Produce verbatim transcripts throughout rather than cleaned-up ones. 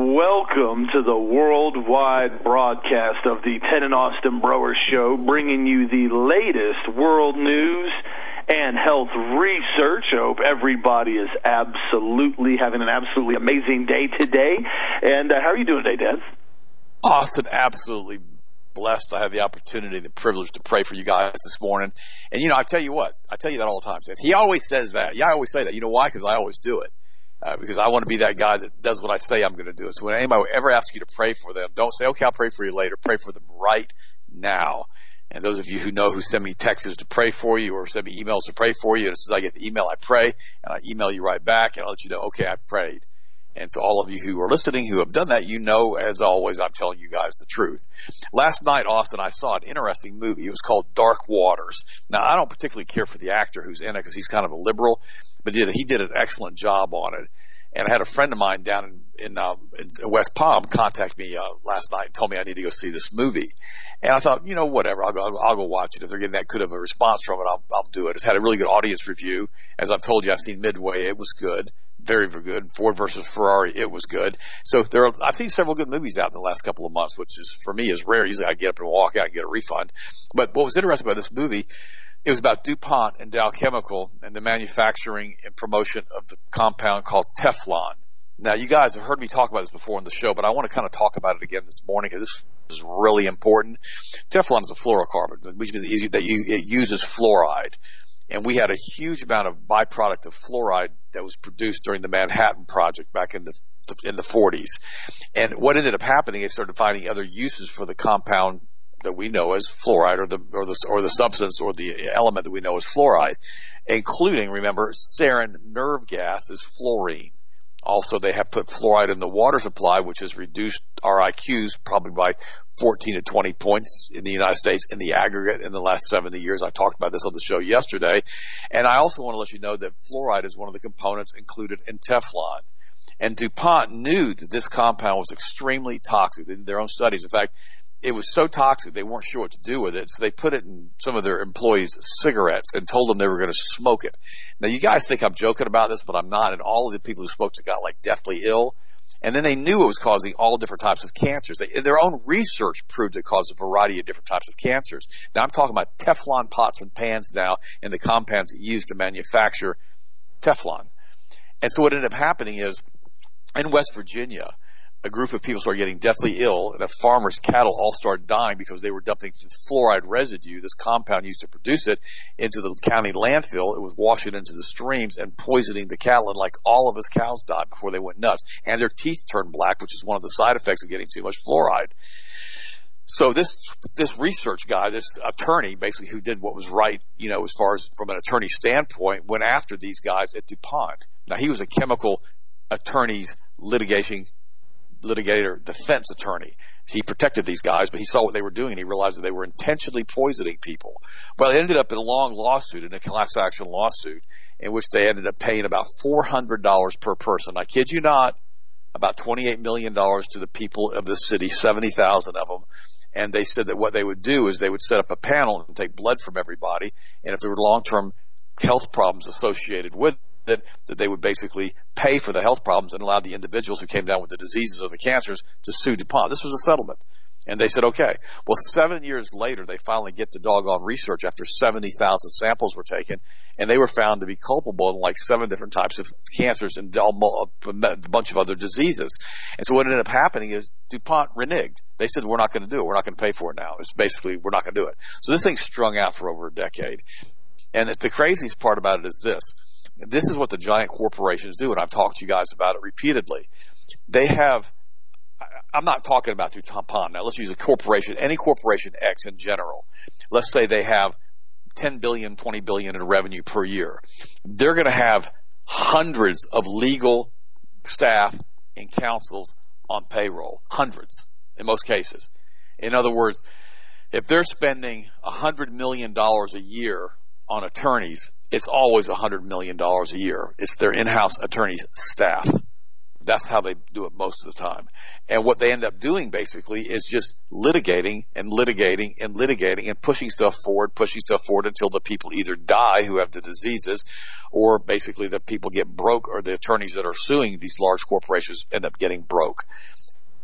welcome to the worldwide broadcast of the Ted and Austin Broer Show, bringing you the latest world news and health research. I hope everybody is absolutely having an absolutely amazing day today. And uh, how are you doing today, Ted? Austin, absolutely blessed. I have the opportunity, the privilege to pray for you guys this morning. And, you know, I tell you what, I tell you that all the time. He always says that. Yeah, I always say that. You know why? Because I always do it. Uh, because I want to be that guy that does what I say I'm going to do. So when anybody ever asks you to pray for them, don't say, okay, I'll pray for you later. Pray for them right now. And those of you who know who send me texts to pray for you or send me emails to pray for you, and as soon as I get the email, I pray, and I email you right back, and I'll let you know, okay, I've prayed. And so all of you who are listening who have done that, you know, as always, I'm telling you guys the truth. Last night, Austin, I saw an interesting movie. It was called Dark Waters. Now, I don't particularly care for the actor who's in it because he's kind of a liberal, but he did, he did an excellent job on it. And I had a friend of mine down in, in, um, in West Palm contact me uh, last night and told me I need to go see this movie. And I thought, you know, whatever, I'll go, I'll, I'll go watch it. If they're getting that good of a response from it, I'll, I'll do it. It's had a really good audience review. As I've told you, I've seen Midway. It was good. Very, very good. Ford versus Ferrari, it was good. So there are, I've seen several good movies out in the last couple of months, which is, for me, is rare. Usually I get up and walk out and get a refund. But what was interesting about this movie, it was about DuPont and Dow Chemical and the manufacturing and promotion of the compound called Teflon. Now, you guys have heard me talk about this before on the show, but I want to kind of talk about it again this morning because this is really important. Teflon is a fluorocarbon, which means that it uses fluoride. And we had a huge amount of byproduct of fluoride that was produced during the Manhattan Project back in the in the forties. And what ended up happening is started finding other uses for the compound that we know as fluoride, or the or the or the substance or the element that we know as fluoride, including, remember, sarin nerve gas is fluorine. Also, they have put fluoride in the water supply, which has reduced our I Qs probably by fourteen to twenty points in the United States in the aggregate in the last seventy years. I talked about this on the show yesterday. And I also want to let you know that fluoride is one of the components included in Teflon. And DuPont knew that this compound was extremely toxic. They did their own studies. In fact, it was so toxic they weren't sure what to do with it, so they put it in some of their employees' cigarettes and told them they were going to smoke it. Now, you guys think I'm joking about this, but I'm not, and all of the people who smoked it got, like, deathly ill. And then they knew it was causing all different types of cancers. They, their own research proved it caused a variety of different types of cancers. Now, I'm talking about Teflon pots and pans now and the compounds used to manufacture Teflon. And so what ended up happening is, in West Virginia, a group of people started getting deathly ill, and the farmers' cattle all started dying because they were dumping this fluoride residue, this compound used to produce it, into the county landfill. It was washing into the streams and poisoning the cattle, and like all of his cows died before they went nuts. And their teeth turned black, which is one of the side effects of getting too much fluoride. So this this research guy, this attorney, basically, who did what was right, you know, as far as from an attorney standpoint, went after these guys at DuPont. Now, he was a chemical attorney's litigation litigator, defense attorney. He protected these guys, but he saw what they were doing, and he realized that they were intentionally poisoning people. Well, it ended up in a long lawsuit, in a class action lawsuit, in which they ended up paying about four hundred dollars per person. I kid you not, about twenty-eight million dollars to the people of the city, seventy thousand of them. And they said that what they would do is they would set up a panel and take blood from everybody, and if there were long-term health problems associated with That, that they would basically pay for the health problems and allow the individuals who came down with the diseases or the cancers to sue DuPont. This was a settlement. And they said, okay. Well, seven years later, they finally get the doggone research after seventy thousand samples were taken, and they were found to be culpable in like seven different types of cancers and a bunch of other diseases. And so what ended up happening is DuPont reneged. They said, we're not going to do it. We're not going to pay for it now. It's basically, we're not going to do it. So this thing's strung out for over a decade. And it's, the craziest part about it is this. This is what the giant corporations do, and I've talked to you guys about it repeatedly. They have, I'm not talking about DuPont now. Let's use a corporation, any corporation X in general. Let's say they have ten billion dollars, twenty billion dollars in revenue per year. They're going to have hundreds of legal staff and counsels on payroll, hundreds in most cases. In other words, if they're spending one hundred million dollars a year on attorneys, it's always one hundred million dollars a year. It's their in-house attorneys' staff. That's how they do it most of the time. And what they end up doing basically is just litigating and litigating and litigating and pushing stuff forward, pushing stuff forward until the people either die who have the diseases, or basically the people get broke, or the attorneys that are suing these large corporations end up getting broke.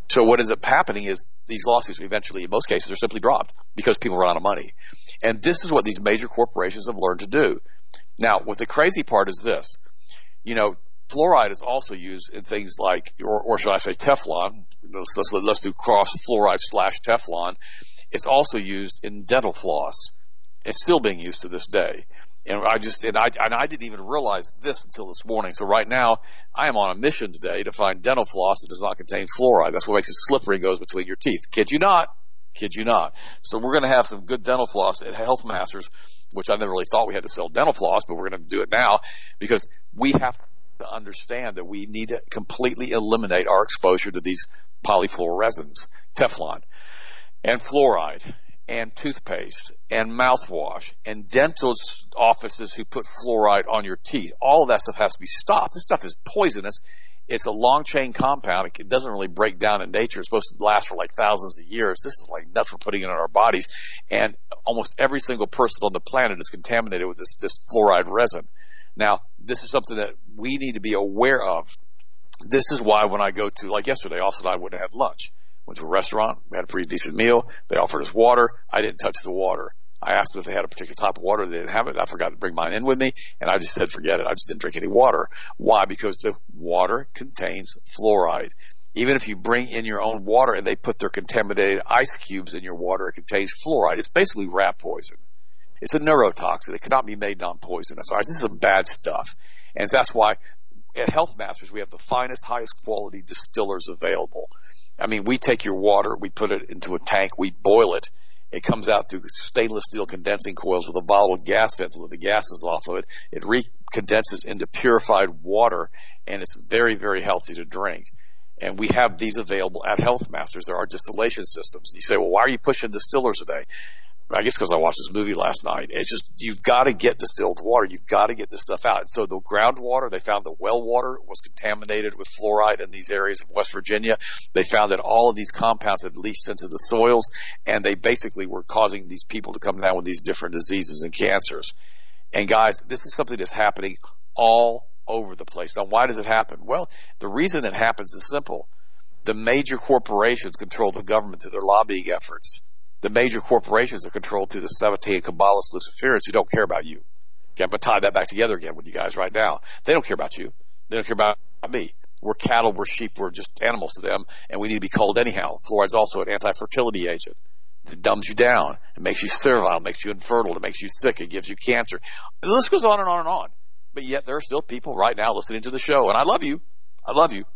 So what ends up happening is these lawsuits eventually, in most cases, are simply dropped because people run out of money. And this is what these major corporations have learned to do. Now, what the crazy part is this. You know, fluoride is also used in things like, or, or should I say Teflon. Let's, let's, let's do cross fluoride slash Teflon. It's also used in dental floss. It's still being used to this day. And I just, and I, and I didn't even realize this until this morning. So right now, I am on a mission today to find dental floss that does not contain fluoride. That's what makes it slippery and goes between your teeth. Kid you not. Kid you not. So we're going to have some good dental floss at Health Masters, which I never really thought we had to sell dental floss, but we're going to do it now because we have to understand that we need to completely eliminate our exposure to these polyfluorescents, Teflon, and fluoride, and toothpaste, and mouthwash, and dental offices who put fluoride on your teeth. All of that stuff has to be stopped. This stuff is poisonous. It's a long-chain compound. It doesn't really break down in nature. It's supposed to last for like thousands of years. This is like nuts we're putting it in our bodies. And almost every single person on the planet is contaminated with this, this fluoride resin. Now, this is something that we need to be aware of. This is why when I go to, like yesterday, Austin and I went and had lunch. Went to a restaurant. We had a pretty decent meal. They offered us water. I didn't touch the water. I asked them if they had a particular type of water. They didn't have it. I forgot to bring mine in with me, and I just said, forget it. I just didn't drink any water. Why? Because the water contains fluoride. Even if you bring in your own water and they put their contaminated ice cubes in your water, it contains fluoride. It's basically rat poison. It's a neurotoxin. It cannot be made non-poisonous. All right, this is some bad stuff. And that's why at Health Masters we have the finest, highest quality distillers available. I mean, we take your water, we put it into a tank, we boil it. It comes out through stainless steel condensing coils with a volatile gas vent to let the gases off of it. It recondenses into purified water, and it's very, very healthy to drink. And we have these available at Health Masters. There are distillation systems. You say, well, why are you pushing distillers today? I guess because I watched this movie last night. It's just, you've got to get distilled water. You've got to get this stuff out. And so the groundwater, they found the well water was contaminated with fluoride in these areas of West Virginia. They found that all of these compounds had leached into the soils, and they basically were causing these people to come down with these different diseases and cancers. And guys, this is something that's happening all over the place. Now, why does it happen? Well, the reason it happens is simple. The major corporations control the government through their lobbying efforts. The major corporations are controlled through the Sabbatean Kabbalists, Luciferians, who don't care about you. Okay, I'm going to tie that back together again with you guys right now. They don't care about you. They don't care about me. We're cattle, we're sheep, we're just animals to them, and we need to be culled anyhow. Fluoride's also an anti-fertility agent. It dumbs you down. It makes you sterile. It makes you infertile. It makes you sick. It gives you cancer. The list goes on and on and on. But yet there are still people right now listening to the show, and I love you. I love you.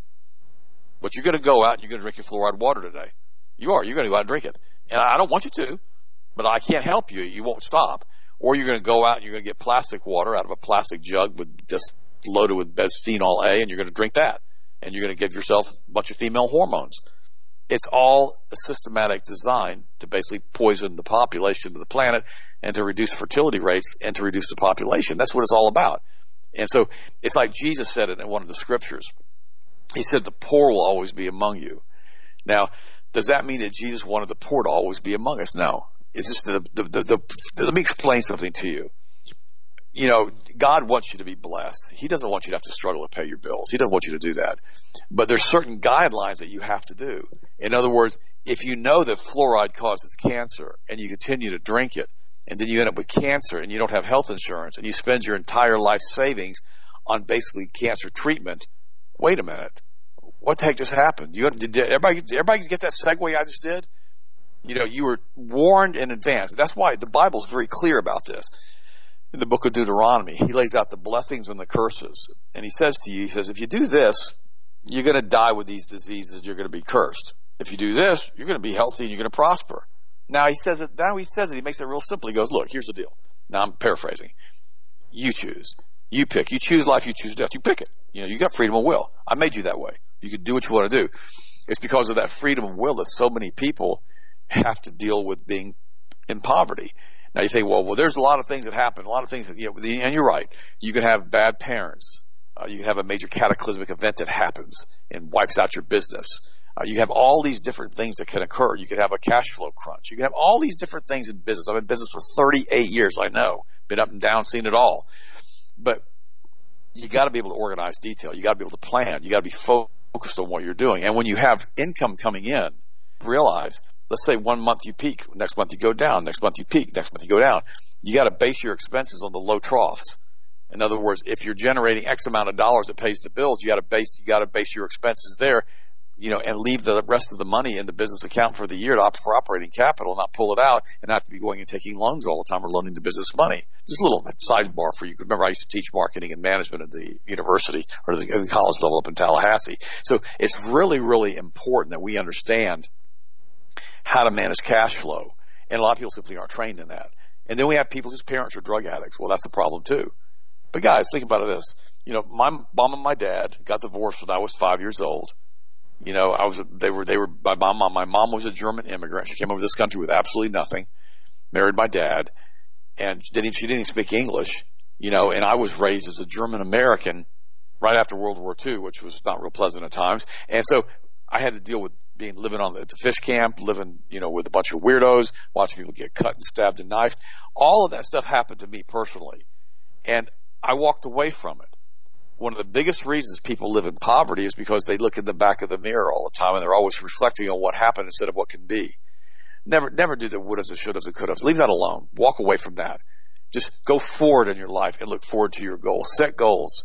But you're going to go out and you're going to drink your fluoride water today. You are. You're going to go out and drink it. And I don't want you to, but I can't help you. You won't stop. Or you're going to go out and you're going to get plastic water out of a plastic jug with just loaded with bisphenol A, and you're going to drink that. And you're going to give yourself a bunch of female hormones. It's all a systematic design to basically poison the population of the planet and to reduce fertility rates and to reduce the population. That's what it's all about. And so it's like Jesus said it in one of the scriptures. He said, the poor will always be among you. Now, does that mean that Jesus wanted the poor to always be among us? No. It's just the, the, the, the, let me explain something to you. You know, God wants you to be blessed. He doesn't want you to have to struggle to pay your bills. He doesn't want you to do that. But there's certain guidelines that you have to do. In other words, if you know that fluoride causes cancer and you continue to drink it, and then you end up with cancer and you don't have health insurance and you spend your entire life savings on basically cancer treatment, wait a minute. What the heck just happened? You, did everybody, did everybody get that segue I just did? You know, you were warned in advance. That's why the Bible's very clear about this. In the book of Deuteronomy, he lays out the blessings and the curses. And he says to you, he says, if you do this, you're going to die with these diseases. You're going to be cursed. If you do this, you're going to be healthy and you're going to prosper. Now he says it, now he says it, he makes it real simple. He goes, look, here's the deal. Now I'm paraphrasing. You choose. You pick. You choose life, you choose death. You pick it. You know, you got freedom of will. I made you that way. You can do what you want to do. It's because of that freedom of will that so many people have to deal with being in poverty. Now you think, well, well, there's a lot of things that happen, a lot of things that, you know, and you're right. You can have bad parents. Uh, you can have a major cataclysmic event that happens and wipes out your business. Uh, you have all these different things that can occur. You can have a cash flow crunch. You can have all these different things in business. I've been in business for thirty-eight years. I know. Been up and down, seen it all. But you got to be able to organize detail. You got to be able to plan. You got to be focused. focused on what you're doing. And when you have income coming in, realize, let's say one month you peak, next month you go down, next month you peak, next month you go down. You got to base your expenses on the low troughs. In other words, if you're generating X amount of dollars that pays the bills, you got to base you got to base your expenses there, you know, and leave the rest of the money in the business account for the year to opt for operating capital, not pull it out and not to be going and taking loans all the time or loaning the business money. Just a little sidebar for you. Remember, I used to teach marketing and management at the university or the, the college level up in Tallahassee. So it's really, really important that we understand how to manage cash flow. And a lot of people simply aren't trained in that. And then we have people whose parents are drug addicts. Well, that's a problem too. But guys, think about it this. You know, my mom and my dad got divorced when I was five years old. You know, I was, they were, they were, my mom, my mom was a German immigrant. She came over to this country with absolutely nothing, married my dad, and she didn't, she didn't even speak English, you know, and I was raised as a German American right after World War Two, which was not real pleasant at times. And so I had to deal with being, living on the, at the fish camp, living, you know, with a bunch of weirdos, watching people get cut and stabbed and knifed. All of that stuff happened to me personally. And I walked away from it. One of the biggest reasons people live in poverty is because they look in the back of the mirror all the time and they're always reflecting on what happened instead of what can be. Never, never do the would-haves, the should-haves, and could-haves. Leave that alone. Walk away from that. Just go forward in your life and look forward to your goals. Set goals.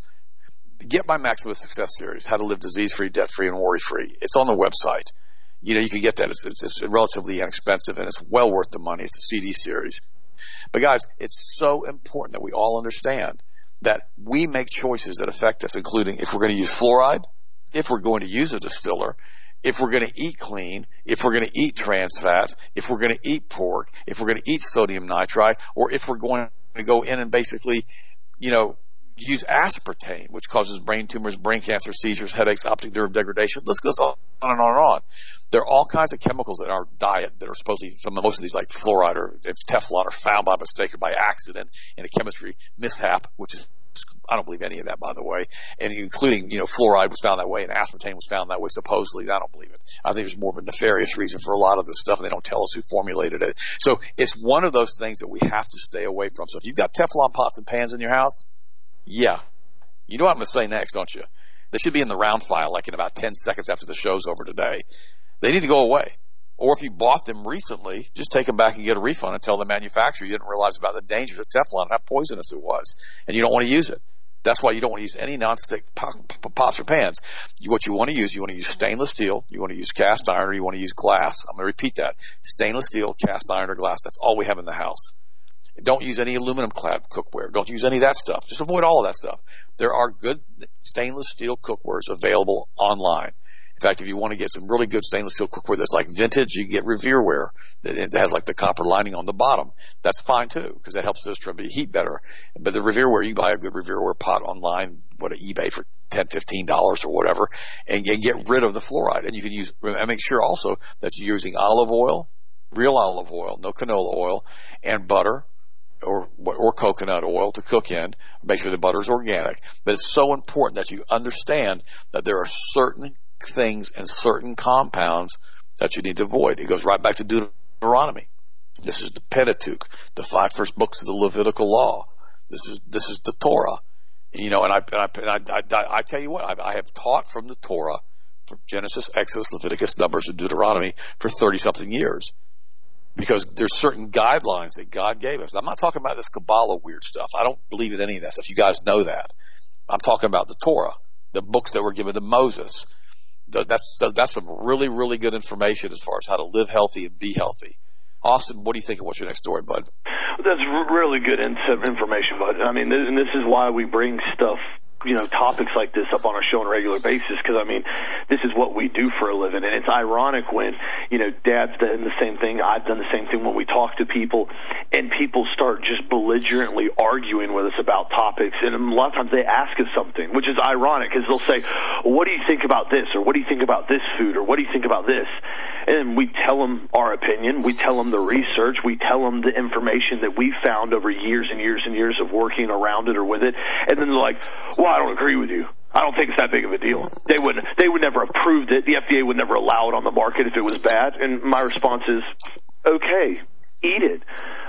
Get my Maximum Success series, How to Live Disease-Free, Debt-Free, and Worry-Free. It's on the website. You know, you can get that. It's, it's, it's relatively inexpensive and it's well worth the money. It's a C D series. But guys, it's so important that we all understand that we make choices that affect us, including if we're going to use fluoride, if we're going to use a distiller, if we're going to eat clean, if we're going to eat trans fats, if we're going to eat pork, if we're going to eat sodium nitrite, or if we're going to go in and basically, you know, use aspartame, which causes brain tumors, brain cancer, seizures, headaches, optic nerve degradation. This goes on and on and on. There are all kinds of chemicals in our diet that are supposedly, some most of these like fluoride or Teflon are found by mistake or by accident in a chemistry mishap, which is, I don't believe any of that, by the way, and including, you know, fluoride was found that way and aspartame was found that way supposedly. I don't believe it. I think there's more of a nefarious reason for a lot of this stuff, and they don't tell us who formulated it. So it's one of those things that we have to stay away from. So if you've got Teflon pots and pans in your house, yeah, you know what I'm going to say next, don't you? They should be in the round file like in about ten seconds after the show's over today. They need to go away. Or if you bought them recently, just take them back and get a refund and tell the manufacturer you didn't realize about the dangers of Teflon and how poisonous it was, and you don't want to use it. That's why you don't want to use any nonstick pots or pans. You, what you want to use, you want to use stainless steel, you want to use cast iron, or you want to use glass. I'm going to repeat that. Stainless steel, cast iron, or glass. That's all we have in the house. Don't use any aluminum clad cookware. Don't use any of that stuff. Just avoid all of that stuff. There are good stainless steel cookwares available online. In fact, if you want to get some really good stainless steel cookware that's like vintage, you can get Revereware that has like the copper lining on the bottom. That's fine too, because that helps to distribute heat better. But the Revereware, you buy a good Revereware pot online, what, at eBay for ten dollars, fifteen dollars or whatever, and, and get rid of the fluoride. And you can use, and make sure also that you're using olive oil, real olive oil, no canola oil, and butter, or or coconut oil to cook in. Make sure the butter is organic. But it's so important that you understand that there are certain things and certain compounds that you need to avoid. It goes right back to Deuteronomy. This is the Pentateuch, the five first books of the Levitical law. This is this is the Torah. You know, and I and I, I, I, I tell you what, I, I have taught from the Torah, from Genesis, Exodus, Leviticus, Numbers, and Deuteronomy for thirty something years. Because there's certain guidelines that God gave us. I'm not talking about this Kabbalah weird stuff. I don't believe in any of that stuff. You guys know that. I'm talking about the Torah, the books that were given to Moses. That's that's some really, really good information as far as how to live healthy and be healthy. Austin, what do you think of what's your next story, bud? That's really good information, bud. I mean, and this is why we bring stuff, you know, topics like this up on our show on a regular basis, because, I mean, this is what we do for a living. And it's ironic when, you know, Dad's done the same thing, I've done the same thing when we talk to people, and people start just belligerently arguing with us about topics. And a lot of times they ask us something, which is ironic, because they'll say, well, what do you think about this? Or what do you think about this food? Or what do you think about this? And we tell them our opinion. We tell them the research. We tell them the information that we found over years and years and years of working around it or with it. And then they're like, well, I don't agree with you. I don't think it's that big of a deal. They would they would never approved it. The F D A would never allow it on the market if it was bad. And my response is, okay, eat it.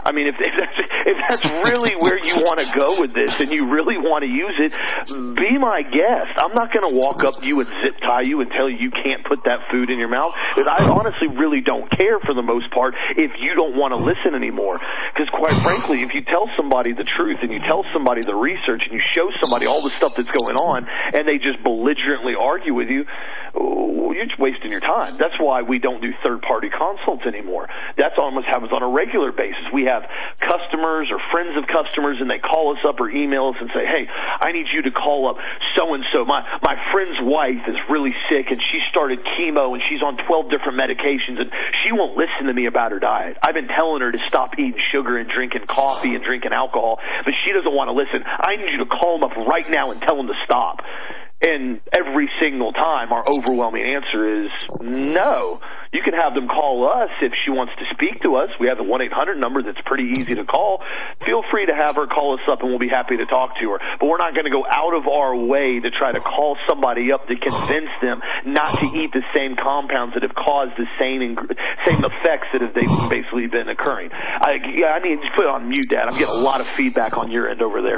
I mean, if, if, that's, if that's really where you want to go with this and you really want to use it, be my guest. I'm not going to walk up to you and zip tie you and tell you you can't put that food in your mouth, because I honestly really don't care for the most part if you don't want to listen anymore. Because quite frankly, if you tell somebody the truth and you tell somebody the research and you show somebody all the stuff that's going on and they just belligerently argue with you, oh, you're just wasting your time. That's why we don't do third-party consults anymore. That's almost happens on a regular basis. We have customers or friends of customers, and they call us up or email us and say, hey, I need you to call up so-and-so. My, my friend's wife is really sick, and she started chemo, and she's on twelve different medications, and she won't listen to me about her diet. I've been telling her to stop eating sugar and drinking coffee and drinking alcohol, but she doesn't want to listen. I need you to call them up right now and tell them to stop. And every single time, our overwhelming answer is no. You can have them call us if she wants to speak to us. We have the one eight hundred number that's pretty easy to call. Feel free to have her call us up, and we'll be happy to talk to her. But we're not going to go out of our way to try to call somebody up to convince them not to eat the same compounds that have caused the same same effects that have basically been occurring. I, yeah, I need to put it on mute, Dad. I'm getting a lot of feedback on your end over there.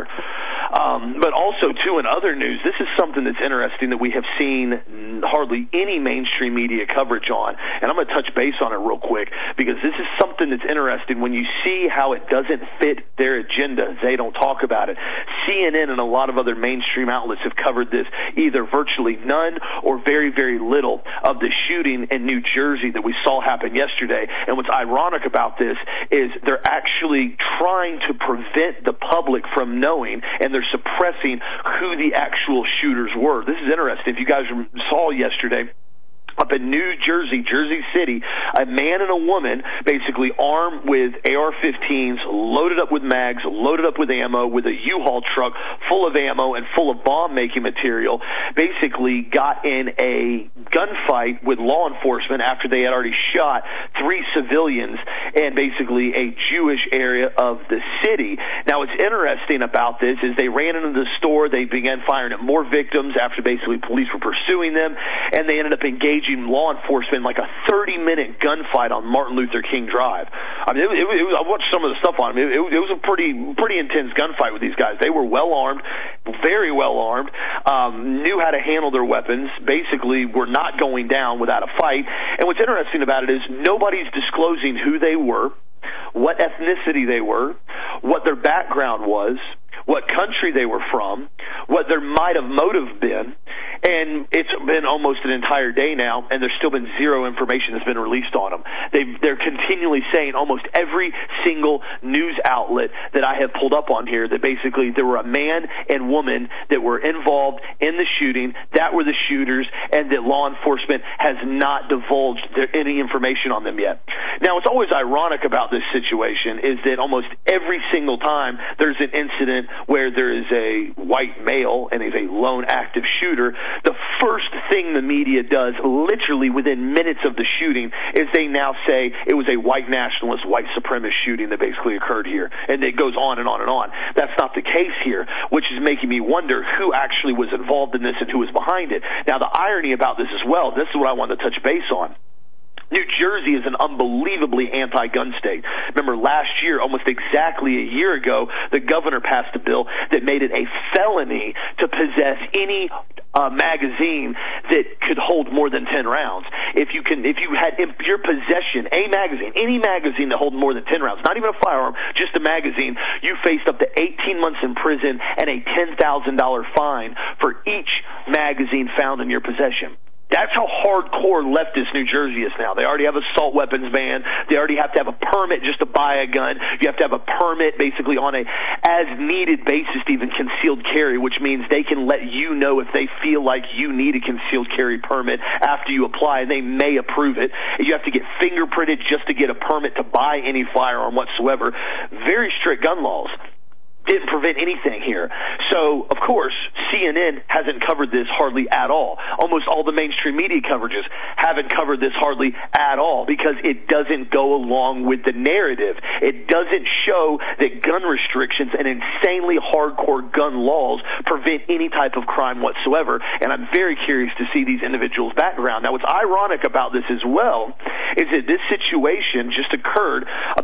Um, but also, too, in other news, this is something that's interesting that we have seen hardly any mainstream media coverage on. And I'm going to touch base on it real quick, because this is something that's interesting. When you see how it doesn't fit their agenda, they don't talk about it. C N N and a lot of other mainstream outlets have covered this, either virtually none or very, very little of the shooting in New Jersey that we saw happen yesterday. And what's ironic about this is they're actually trying to prevent the public from knowing, and they're suppressing who the actual shooters were. This is interesting. If you guys saw yesterday, up in New Jersey, Jersey City, a man and a woman basically armed with A R fifteens, loaded up with mags, loaded up with ammo, with a U-Haul truck full of ammo and full of bomb-making material, basically got in a gunfight with law enforcement after they had already shot three civilians in basically a Jewish area of the city. Now, what's interesting about this is they ran into the store, they began firing at more victims after basically police were pursuing them, and they ended up engaging law enforcement in like a thirty-minute gunfight on Martin Luther King Drive. I mean, it, it, it, I watched some of the stuff on it. It, it was a pretty pretty intense gunfight with these guys. They were well armed, very well armed, um, knew how to handle their weapons, basically were not going down without a fight. And what's interesting about it is nobody's disclosing who they were, what ethnicity they were, what their background was, what country they were from, what their might have motive been. And it's been almost an entire day now, and there's still been zero information that's been released on them. They've, they're continually saying, almost every single news outlet that I have pulled up on here, that basically there were a man and woman that were involved in the shooting, that were the shooters, and that law enforcement has not divulged their, any information on them yet. Now, what's always ironic about this situation is that almost every single time there's an incident where there is a white male and is a lone active shooter, the first thing the media does, literally within minutes of the shooting, is they now say it was a white nationalist, white supremacist shooting that basically occurred here. And it goes on and on and on. That's not the case here, which is making me wonder who actually was involved in this and who was behind it. Now, the irony about this as well, this is what I wanted to touch base on. New Jersey is an unbelievably anti-gun state. Remember, last year, almost exactly a year ago, the governor passed a bill that made it a felony to possess any uh, magazine that could hold more than ten rounds. If you can, if you had in your possession a magazine, any magazine that holds more than ten rounds, not even a firearm, just a magazine, you faced up to eighteen months in prison and a ten thousand dollars fine for each magazine found in your possession. That's how hardcore leftist New Jersey is now. They already have assault weapons ban. They already have to have a permit just to buy a gun. You have to have a permit basically on a as-needed basis to even concealed carry, which means they can let you know if they feel like you need a concealed carry permit after you apply, and they may approve it. You have to get fingerprinted just to get a permit to buy any firearm whatsoever. Very strict gun laws. Didn't prevent anything here. So, of course, C N N hasn't covered this hardly at all. Almost all the mainstream media coverages haven't covered this hardly at all because it doesn't go along with the narrative. It doesn't show that gun restrictions and insanely hardcore gun laws prevent any type of crime whatsoever, and I'm very curious to see these individuals' background. Now, what's ironic about this as well is that this situation just occurred about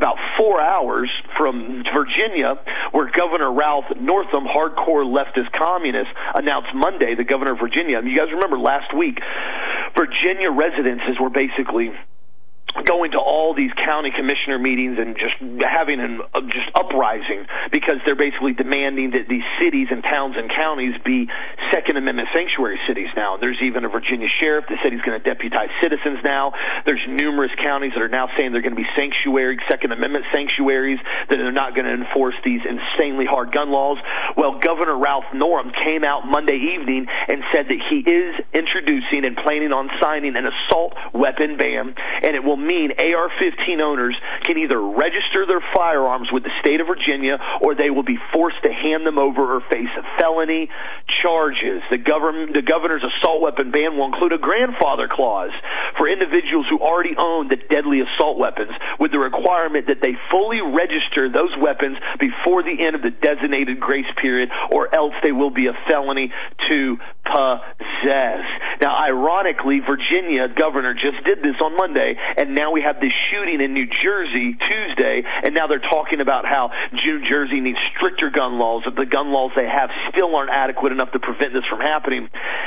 four hours from Virginia, where Governor Ralph Northam, hardcore leftist communist, announced Monday, the governor of Virginia. You guys remember last week, Virginia residences were basically going to all these county commissioner meetings and just having an uh, just uprising because they're basically demanding that these cities and towns and counties be Second Amendment sanctuary cities now. There's even a Virginia sheriff that said he's going to deputize citizens now. There's numerous counties that are now saying they're going to be sanctuary, Second Amendment sanctuaries, that they're not going to enforce these insanely hard gun laws. Well, Governor Ralph Northam came out Monday evening and said that he is introducing and planning on signing an assault weapon ban, and it will mean A R fifteen owners can either register their firearms with the state of Virginia or they will be forced to hand them over or face felony charges. The, government, the governor's assault weapon ban will include a grandfather clause for individuals who already own the deadly assault weapons, with the requirement that they fully register those weapons before the end of the designated grace period, or else they will be a felony to possess. Now, ironically, Virginia governor just did this on Monday, and now we have this shooting in New Jersey Tuesday, and now they're talking about how New Jersey needs stricter gun laws, that the gun laws they have still aren't adequate enough to prevent this from happening.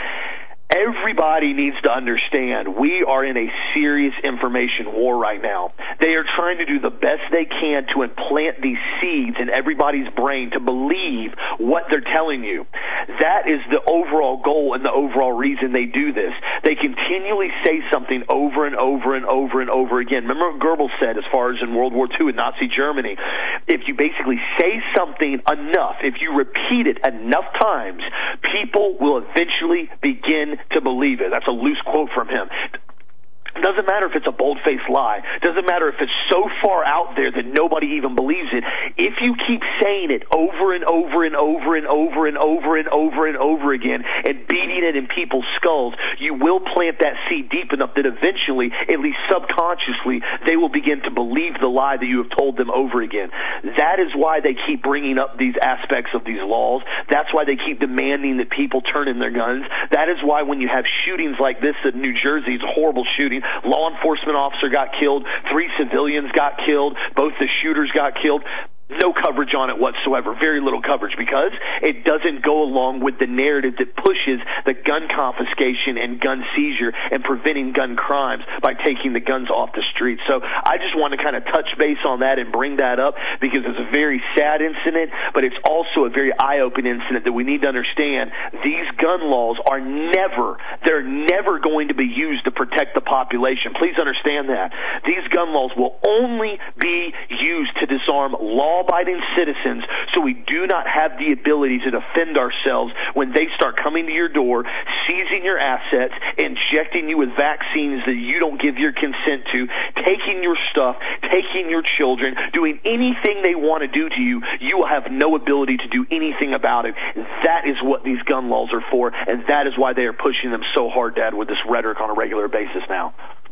Everybody needs to understand we are in a serious information war right now. They are trying to do the best they can to implant these seeds in everybody's brain to believe what they're telling you. That is the overall goal and the overall reason they do this. They continually say something over and over and over and over again. Remember what Goebbels said as far as in World War Two in Nazi Germany? If you basically say something enough, if you repeat it enough times, people will eventually begin to believe it. That's a loose quote from him. Doesn't matter if it's a bold-faced lie. Doesn't matter if it's so far out there that nobody even believes it. If you keep saying it over and over and over and over and over and over and over again and beating it in people's skulls, you will plant that seed deep enough that eventually, at least subconsciously, they will begin to believe the lie that you have told them over again. That is why they keep bringing up these aspects of these laws. That's why they keep demanding that people turn in their guns. That is why when you have shootings like this in New Jersey, it's a horrible shooting. Law enforcement officer got killed. Three civilians got killed. Both the shooters got killed. No coverage on it whatsoever. Very little coverage because it doesn't go along with the narrative that pushes the gun confiscation and gun seizure and preventing gun crimes by taking the guns off the street. So I just want to kind of touch base on that and bring that up because it's a very sad incident, but it's also a very eye-opening incident that we need to understand. These gun laws are never, they're never going to be used to protect the population. Please understand that. These gun laws will only be used to disarm law law-abiding citizens, so we do not have the ability to defend ourselves when they start coming to your door, seizing your assets, injecting you with vaccines that you don't give your consent to, taking your stuff, taking your children, doing anything they want to do to you. You will have no ability to do anything about it. That is what these gun laws are for, and that is why they are pushing them so hard, Dad, with this rhetoric on a regular basis now.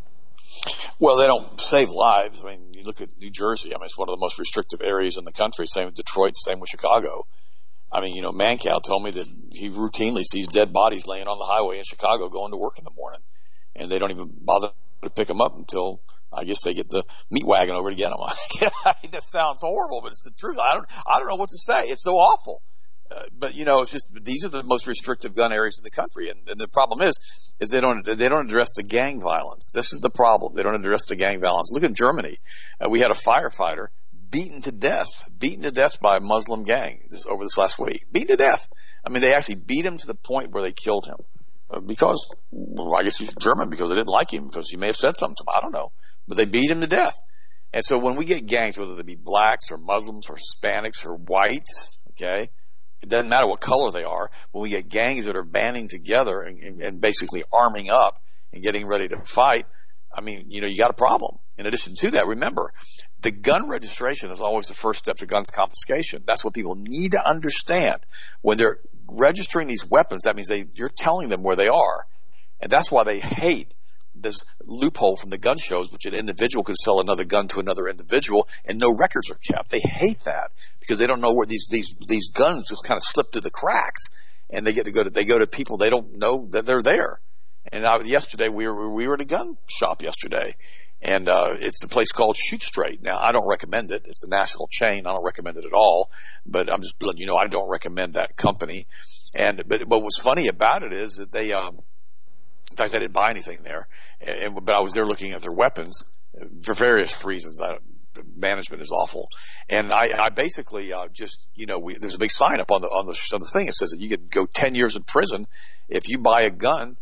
Well, they don't save lives. I mean, you look at New Jersey. I mean, it's one of the most restrictive areas in the country. Same with Detroit, same with Chicago. I mean, you know, Mancow told me that he routinely sees dead bodies laying on the highway in Chicago going to work in the morning. And they don't even bother to pick them up until, I guess, they get the meat wagon over to get them. That sounds horrible, but it's the truth. I don't, I don't know what to say. It's so awful. Uh, but you know, it's just these are the most restrictive gun areas in the country, and, and the problem is, is they don't they don't address the gang violence. This is the problem. They don't address the gang violence. Look at Germany. Uh, we had a firefighter beaten to death, beaten to death by a Muslim gang this, over this last week. Beaten to death. I mean, they actually beat him to the point where they killed him uh, because, well, I guess he's German because they didn't like him because he may have said something to him. I don't know, but they beat him to death. And so when we get gangs, whether they be blacks or Muslims or Hispanics or whites, okay. It doesn't matter what color they are. When we get gangs that are banding together and, and, and basically arming up and getting ready to fight, I mean, you know, you got a problem. In addition to that, remember, the gun registration is always the first step to guns confiscation. That's what people need to understand. When they're registering these weapons, that means they, you're telling them where they are. And that's why they hate this loophole from the gun shows, which an individual can sell another gun to another individual and no records are kept. They hate that because they don't know where these, these, these guns just kind of slip through the cracks and they get to go to, they go to people they don't know that they're there. And I, yesterday we were, we were at a gun shop yesterday And uh, it's a place called Shoot Straight. Now, I don't recommend it. It's a national chain. I don't recommend it at all. But I'm just letting you know I don't recommend that company. And but, but what's funny about it is that they, um, in fact, I didn't buy anything there. And, but I was there looking at their weapons for various reasons. I, the management is awful. And I, I basically uh, just, you know, we, there's a big sign up on the, on the on the thing. It says that you can go ten years in prison if you buy a gun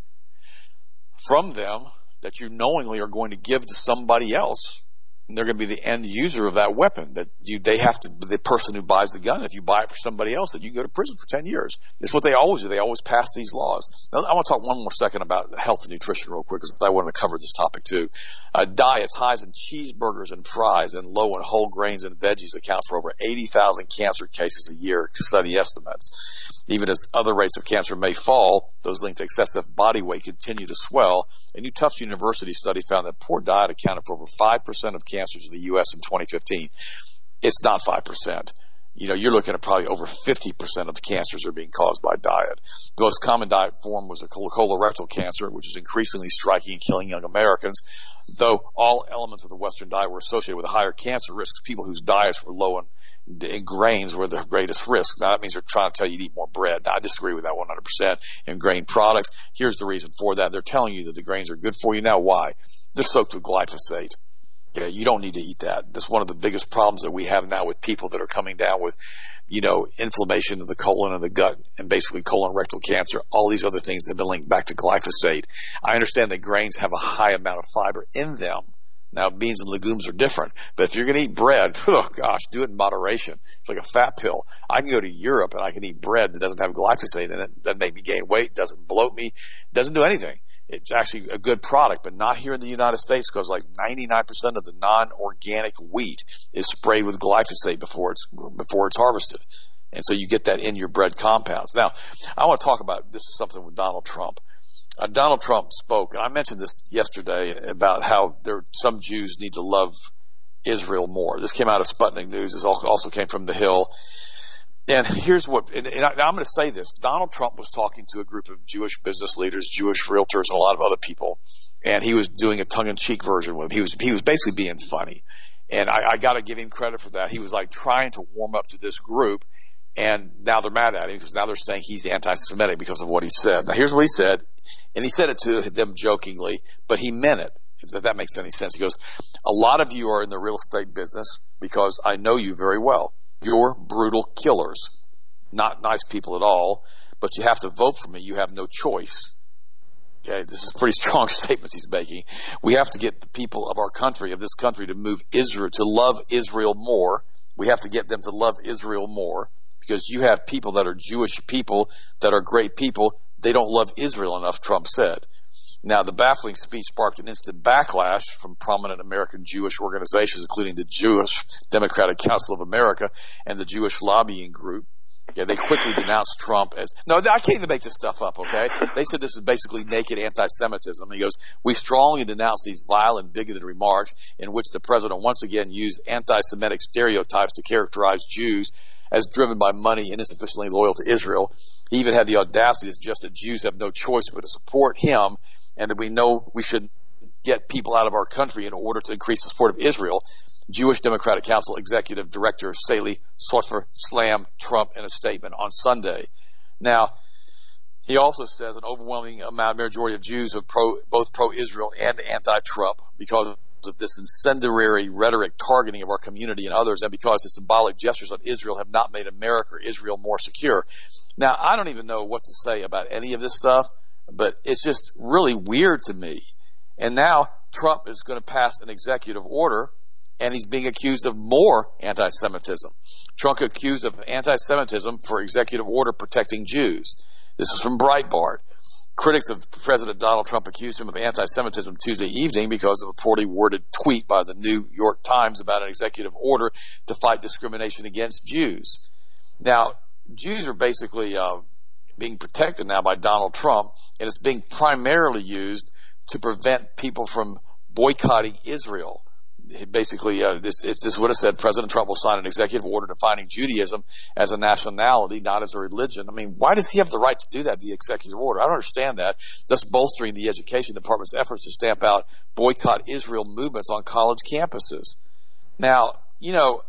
from them that you knowingly are going to give to somebody else, and they're going to be the end user of that weapon. That you, they have to, the person who buys the gun, if you buy it for somebody else, that you go to prison for ten years. It's what they always do. They always pass these laws. Now, I want to talk one more second about health and nutrition real quick, because I want to cover this topic too. Uh, diets, highs in cheeseburgers and fries and low in whole grains and veggies account for over eighty thousand cancer cases a year, study estimates. Even as other rates of cancer may fall, those linked to excessive body weight continue to swell. A new Tufts University study found that poor diet accounted for over five percent of cancers in the U S in twenty fifteen. It's not five percent. You know, you're looking at probably over fifty percent of the cancers are being caused by diet. The most common diet form was a colorectal cancer, which is increasingly striking and killing young Americans. Though all elements of the Western diet were associated with higher cancer risks, people whose diets were low in, in grains were the greatest risk. Now, that means they're trying to tell you to eat more bread. Now, I disagree with that one hundred percent. In grain products, here's the reason for that. They're telling you that the grains are good for you. Now, why? They're soaked with glyphosate. Okay, you don't need to eat that. That's one of the biggest problems that we have now with people that are coming down with, you know, inflammation of the colon and the gut and basically colon rectal cancer. All these other things have been linked back to glyphosate. I understand that grains have a high amount of fiber in them. Now, beans and legumes are different, but if you're going to eat bread, oh gosh, do it in moderation. It's like a fat pill. I can go to Europe and I can eat bread that doesn't have glyphosate in it. Doesn't make me gain weight, doesn't bloat me, doesn't do anything. It's actually a good product, but not here in the United States, because like ninety-nine percent of the non-organic wheat is sprayed with glyphosate before it's before it's harvested. And so you get that in your bread compounds. Now, I want to talk about, this is something with Donald Trump. Uh, Donald Trump spoke, and I mentioned this yesterday, about how there some Jews need to love Israel more. This came out of Sputnik News. This also came from The Hill. And here's what, and, and I, I'm going to say this. Donald Trump was talking to a group of Jewish business leaders, Jewish realtors, and a lot of other people, and he was doing a tongue-in-cheek version with them. He was, he was basically being funny. And I, I got to give him credit for that. He was like trying to warm up to this group, and now they're mad at him because now they're saying he's anti-Semitic because of what he said. Now, here's what he said, and he said it to them jokingly, but he meant it, if that makes any sense. He goes, a lot of you are in the real estate business because I know you very well. You're brutal killers, not nice people at all, but you have to vote for me. You have no choice. Okay, this is pretty strong statements he's making. We have to get the people of our country, of this country, to move Israel, to love Israel more. We have to get them to love Israel more, because you have people that are Jewish people that are great people. They don't love Israel enough, Trump said. Now, the baffling speech sparked an instant backlash from prominent American Jewish organizations, including the Jewish Democratic Council of America and the Jewish Lobbying Group. Yeah, they quickly denounced Trump as, no, I can't even make this stuff up, okay? They said this is basically naked anti-Semitism. He goes, we strongly denounce these vile and bigoted remarks in which the president once again used anti-Semitic stereotypes to characterize Jews as driven by money and insufficiently loyal to Israel. He even had the audacity to suggest that Jews have no choice but to support him, and that we know we should get people out of our country in order to increase the support of Israel. Jewish Democratic Council Executive Director Sally Sotfer slammed Trump in a statement on Sunday. Now, he also says an overwhelming amount, majority of Jews are pro, both pro-Israel and anti-Trump because of this incendiary rhetoric targeting of our community and others, and because the symbolic gestures on Israel have not made America or Israel more secure. Now, I don't even know what to say about any of this stuff, but it's just really weird to me. And now Trump is going to pass an executive order, and he's being accused of more anti-Semitism. Trump accused of anti-Semitism for executive order protecting Jews. This is from Breitbart. Critics of President Donald Trump accused him of anti-Semitism Tuesday evening because of a poorly worded tweet by the New York Times about an executive order to fight discrimination against Jews. Now, Jews are basically uh, being protected now by Donald Trump, and it's being primarily used to prevent people from boycotting Israel. basically, uh, this, it, this would have said President Trump will sign an executive order defining Judaism as a nationality, not as a religion. I mean, why does he have the right to do that, the executive order? I don't understand that, thus bolstering the Education Department's efforts to stamp out boycott Israel movements on college campuses. Now, you know,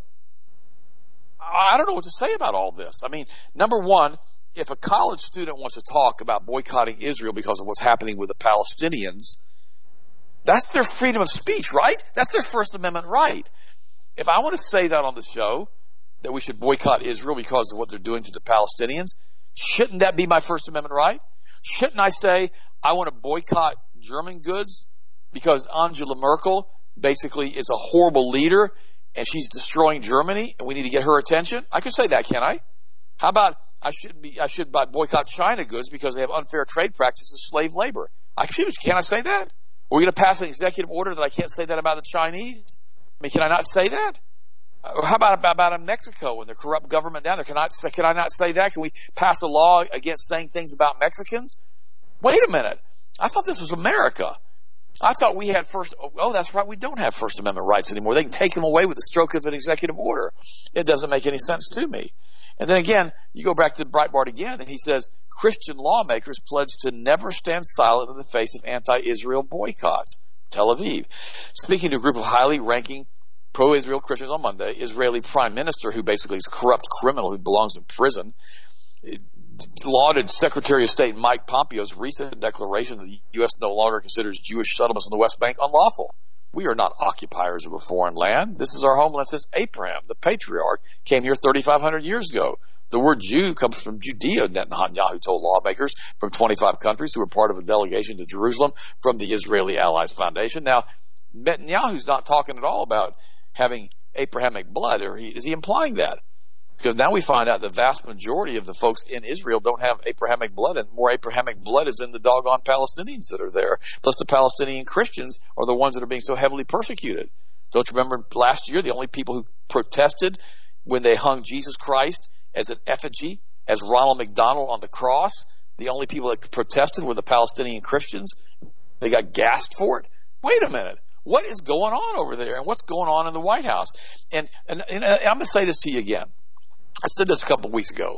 I don't know what to say about all this. I mean, number one, if a college student wants to talk about boycotting Israel because of what's happening with the Palestinians, that's their freedom of speech, right? That's their First Amendment right. If I want to say that on the show, that we should boycott Israel because of what they're doing to the Palestinians, shouldn't that be my First Amendment right? Shouldn't I say I want to boycott German goods because Angela Merkel basically is a horrible leader and she's destroying Germany and we need to get her attention? I could say that, can't I? How about I should be I should boycott China goods because they have unfair trade practices, slave labor? I can, can I say that? Are we going to pass an executive order that I can't say that about the Chinese? I mean, can I not say that? Or how about about in Mexico and the corrupt government down there? Can I say, can I not say that? Can we pass a law against saying things about Mexicans? Wait a minute. I thought this was America. I thought we had first. Oh, that's right. We don't have First Amendment rights anymore. They can take them away with the stroke of an executive order. It doesn't make any sense to me. And then again, you go back to Breitbart again, and he says Christian lawmakers pledge to never stand silent in the face of anti-Israel boycotts. Tel Aviv. Speaking to a group of highly ranking pro-Israel Christians on Monday, Israeli prime minister, who basically is a corrupt criminal who belongs in prison, lauded Secretary of State Mike Pompeo's recent declaration that the U S no longer considers Jewish settlements in the West Bank unlawful. We are not occupiers of a foreign land. This is our homeland since Abraham, the patriarch, came here thirty-five hundred years ago. The word Jew comes from Judea, Netanyahu told lawmakers from twenty-five countries who were part of a delegation to Jerusalem from the Israeli Allies Foundation. Now, Netanyahu's not talking at all about having Abrahamic blood, or he, is he implying that? Because now we find out the vast majority of the folks in Israel don't have Abrahamic blood, and more Abrahamic blood is in the doggone Palestinians that are there. Plus the Palestinian Christians are the ones that are being so heavily persecuted. Don't you remember last year, the only people who protested when they hung Jesus Christ as an effigy, as Ronald McDonald on the cross, the only people that protested were the Palestinian Christians? They got gassed for it? Wait a minute. What is going on over there, and what's going on in the White House? And, and, and I'm going to say this to you again. I said this a couple of weeks ago.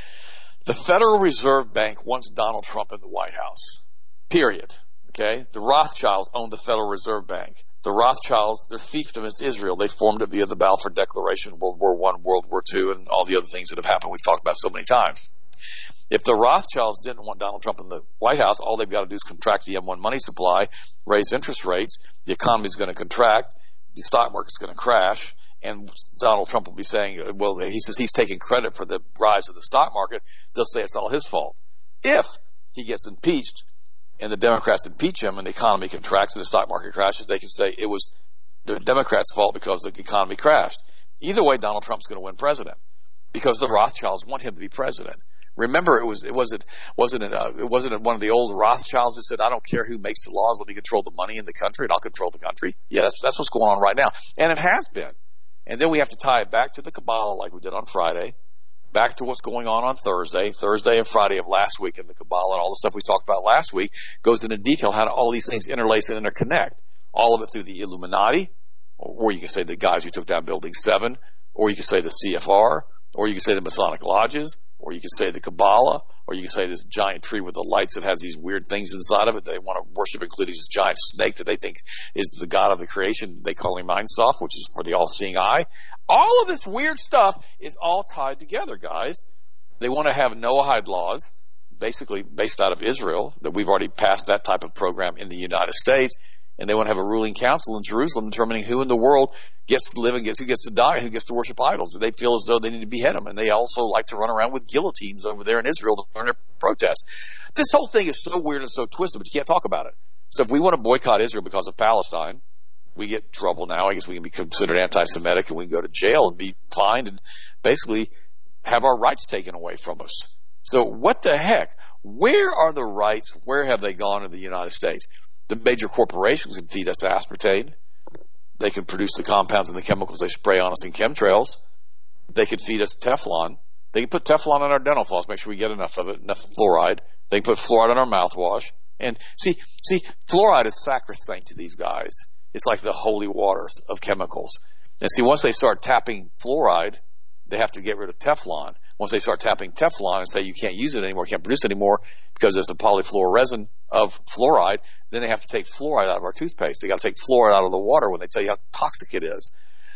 The Federal Reserve Bank wants Donald Trump in the White House. Period. Okay? The Rothschilds owned the Federal Reserve Bank. The Rothschilds, their fiefdom is Israel. They formed it via the Balfour Declaration, World War One, World War Two, and all the other things that have happened we've talked about so many times. If the Rothschilds didn't want Donald Trump in the White House, all they've got to do is contract the M one money supply, raise interest rates, the economy is going to contract, the stock market's going to crash, and Donald Trump will be saying, well, he says he's taking credit for the rise of the stock market. They'll say it's all his fault. If he gets impeached and the Democrats impeach him and the economy contracts and the stock market crashes, they can say it was the Democrats' fault because the economy crashed. Either way, Donald Trump's going to win president because the Rothschilds want him to be president. Remember, it was it wasn't wasn't it, uh, it wasn't one of the old Rothschilds who said, "I don't care who makes the laws, let me control the money in the country, and I'll control the country." Yeah, that's that's what's going on right now, and it has been. And then we have to tie it back to the Kabbalah like we did on Friday, back to what's going on on Thursday, Thursday and Friday of last week in the Kabbalah, and all the stuff we talked about last week goes into detail how all these things interlace and interconnect. All of it through the Illuminati, or you can say the guys who took down Building seven, or you can say the C F R, or you can say the Masonic Lodges, or you can say the Kabbalah, or you can say this giant tree with the lights that has these weird things inside of it they want to worship, including this giant snake that they think is the god of the creation. They call him Ein Sof, which is for the all-seeing eye. All of this weird stuff is all tied together, guys. They want to have Noahide laws, basically based out of Israel, that we've already passed that type of program in the United States, and they want to have a ruling council in Jerusalem determining who in the world gets to live and gets who gets to die and who gets to worship idols. And they feel as though they need to behead them. And they also like to run around with guillotines over there in Israel to learn their protests. This whole thing is so weird and so twisted, but you can't talk about it. So if we want to boycott Israel because of Palestine, we get in trouble now. I guess we can be considered anti-Semitic and we can go to jail and be fined and basically have our rights taken away from us. So what the heck? Where are the rights? Where have they gone in the United States? The major corporations can feed us aspartame. They can produce the compounds and the chemicals they spray on us in chemtrails. They could feed us Teflon. They can put Teflon on our dental floss, make sure we get enough of it, enough fluoride. They can put fluoride on our mouthwash. And see, see, fluoride is sacrosanct to these guys. It's like the holy waters of chemicals. And see, once they start tapping fluoride, they have to get rid of Teflon. Once they start tapping Teflon and say you can't use it anymore, can't produce it anymore because there's a polyfluororesin of fluoride, then they have to take fluoride out of our toothpaste. They got to take fluoride out of the water when they tell you how toxic it is.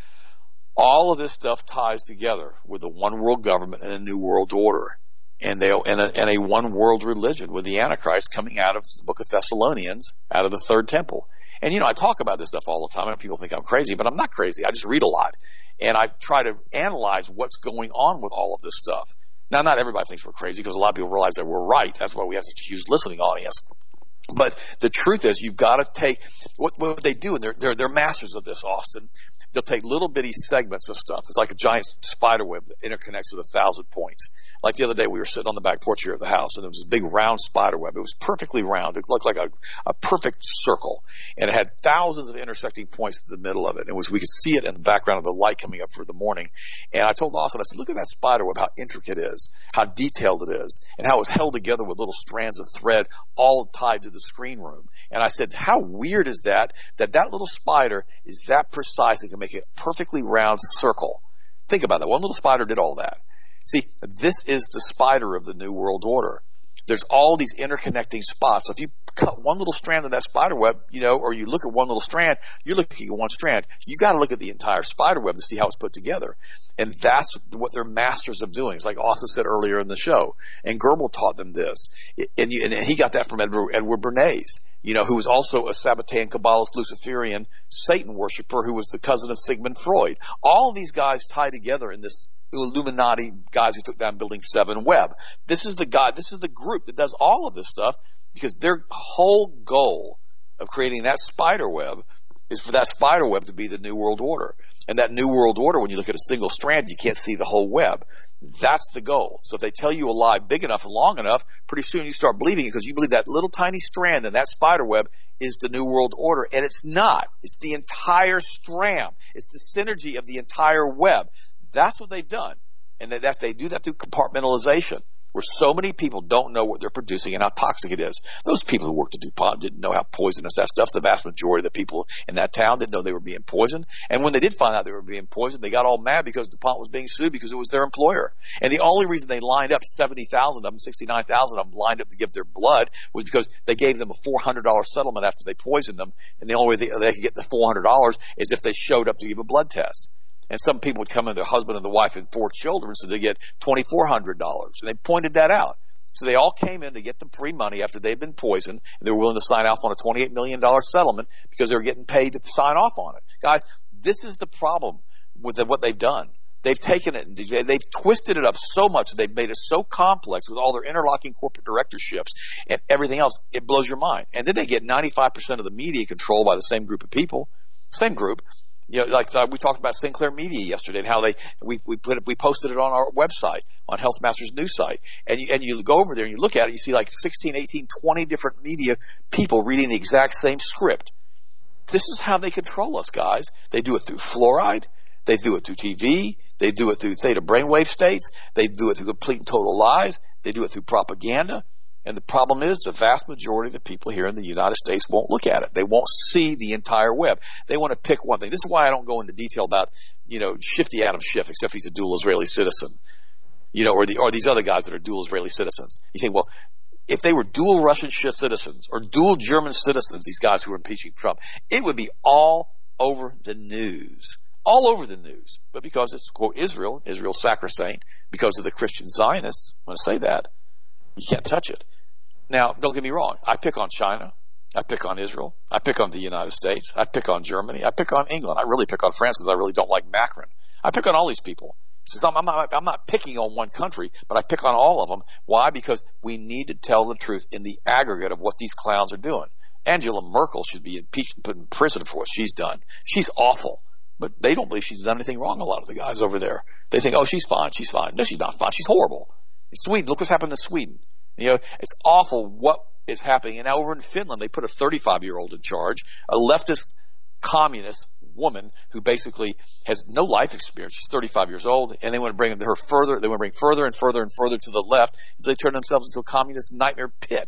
All of this stuff ties together with the one world government and a new world order, and they and a, and a one world religion with the Antichrist coming out of the book of Thessalonians, out of the third temple. And you know, I talk about this stuff all the time, and people think I'm crazy, but I'm not crazy. I just read a lot. And I try to analyze what's going on with all of this stuff. Now, not everybody thinks we're crazy because a lot of people realize that we're right. That's why we have such a huge listening audience. But the truth is, you've got to take what, what they do, and they're, they're, they're masters of this, Austin. They'll take little bitty segments of stuff. It's like a giant spider web that interconnects with a thousand points. Like the other day, we were sitting on the back porch here of the house, and there was this big round spider web. It was perfectly round. It looked like a, a perfect circle, and it had thousands of intersecting points in the middle of it. It was, we could see it in the background of the light coming up for the morning. And I told Austin, I said, look at that spider web, how intricate it is, how detailed it is, and how it was held together with little strands of thread all tied to the screen room. And I said, how weird is that, that that little spider is that precise and can make a perfectly round circle. Think about that. One little spider did all that. See, this is the spider of the New World Order. There's all these interconnecting spots. So if you cut one little strand of that spider web, you know, or you look at one little strand, you're looking at one strand. You got to look at the entire spider web to see how it's put together. And that's what they're masters of doing. It's like Austin said earlier in the show. And Goebbels taught them this. And, you, and he got that from Edward, Edward Bernays, you know, who was also a Sabbatean, Kabbalist, Luciferian, Satan worshiper who was the cousin of Sigmund Freud. All of these guys tie together in this Illuminati guys who took down Building seven web. This is the guy, this is the group that does all of this stuff because their whole goal of creating that spider web is for that spider web to be the New World Order. And that New World Order, when you look at a single strand, you can't see the whole web. That's the goal. So if they tell you a lie big enough and long enough, pretty soon you start believing it because you believe that little tiny strand in that spider web is the New World Order. And it's not. It's the entire strand. It's the synergy of the entire web. That's what they've done. And that they do that through compartmentalization, where so many people don't know what they're producing and how toxic it is. Those people who worked at DuPont didn't know how poisonous that stuff. The vast majority of the people in that town didn't know they were being poisoned. And when they did find out they were being poisoned, they got all mad because DuPont was being sued because it was their employer. And the only reason they lined up seventy thousand of them, sixty-nine thousand of them lined up to give their blood was because they gave them a four hundred dollars settlement after they poisoned them. And the only way they, they could get the four hundred dollars is if they showed up to give a blood test. And some people would come in, their husband and the wife and four children, so they get twenty-four hundred dollars. And they pointed that out. So they all came in to get them free money after they'd been poisoned, and they were willing to sign off on a twenty-eight million dollars settlement because they were getting paid to sign off on it. Guys, this is the problem with the, what they've done. They've taken it and they've twisted it up so much, they've made it so complex with all their interlocking corporate directorships and everything else, it blows your mind. And then they get ninety-five percent of the media controlled by the same group of people, same group. You know, like uh, we talked about Sinclair Media yesterday and how they we we put it, we posted it on our website, on Health Masters news site, and you, and you go over there and you look at it, you see like sixteen, eighteen, twenty different media people reading the exact same script. This is how they control us, guys. They do it through fluoride, they do it through T V, they do it through theta brainwave states, they do it through complete and total lies, they do it through propaganda. And the problem is the vast majority of the people here in the United States won't look at it. They won't see the entire web. They want to pick one thing. This is why I don't go into detail about, you know, Shifty Adam Schiff, except he's a dual Israeli citizen, you know, or the or these other guys that are dual Israeli citizens. You think, well, if they were dual Russian citizens or dual German citizens, these guys who are impeaching Trump, it would be all over the news. All over the news. But because it's, quote, Israel, Israel sacrosanct, because of the Christian Zionists, I'm going to say that, you can't touch it. Now, don't get me wrong. I pick on China. I pick on Israel. I pick on the United States. I pick on Germany. I pick on England. I really pick on France because I really don't like Macron. I pick on all these people. So I'm, I'm, not, I'm not picking on one country, but I pick on all of them. Why? Because we need to tell the truth in the aggregate of what these clowns are doing. Angela Merkel should be impeached and put in prison for what she's done. She's awful. But they don't believe she's done anything wrong, a lot of the guys over there. They think, oh, she's fine. She's fine. No, she's not fine. She's horrible. In Sweden, look what's happened to Sweden. You know, it's awful what is happening. And now over in Finland, they put a thirty-five-year-old in charge, a leftist communist woman who basically has no life experience. She's thirty-five years old, and they want to bring her further. They want to bring further and further and further to the left until they turn themselves into a communist nightmare pit.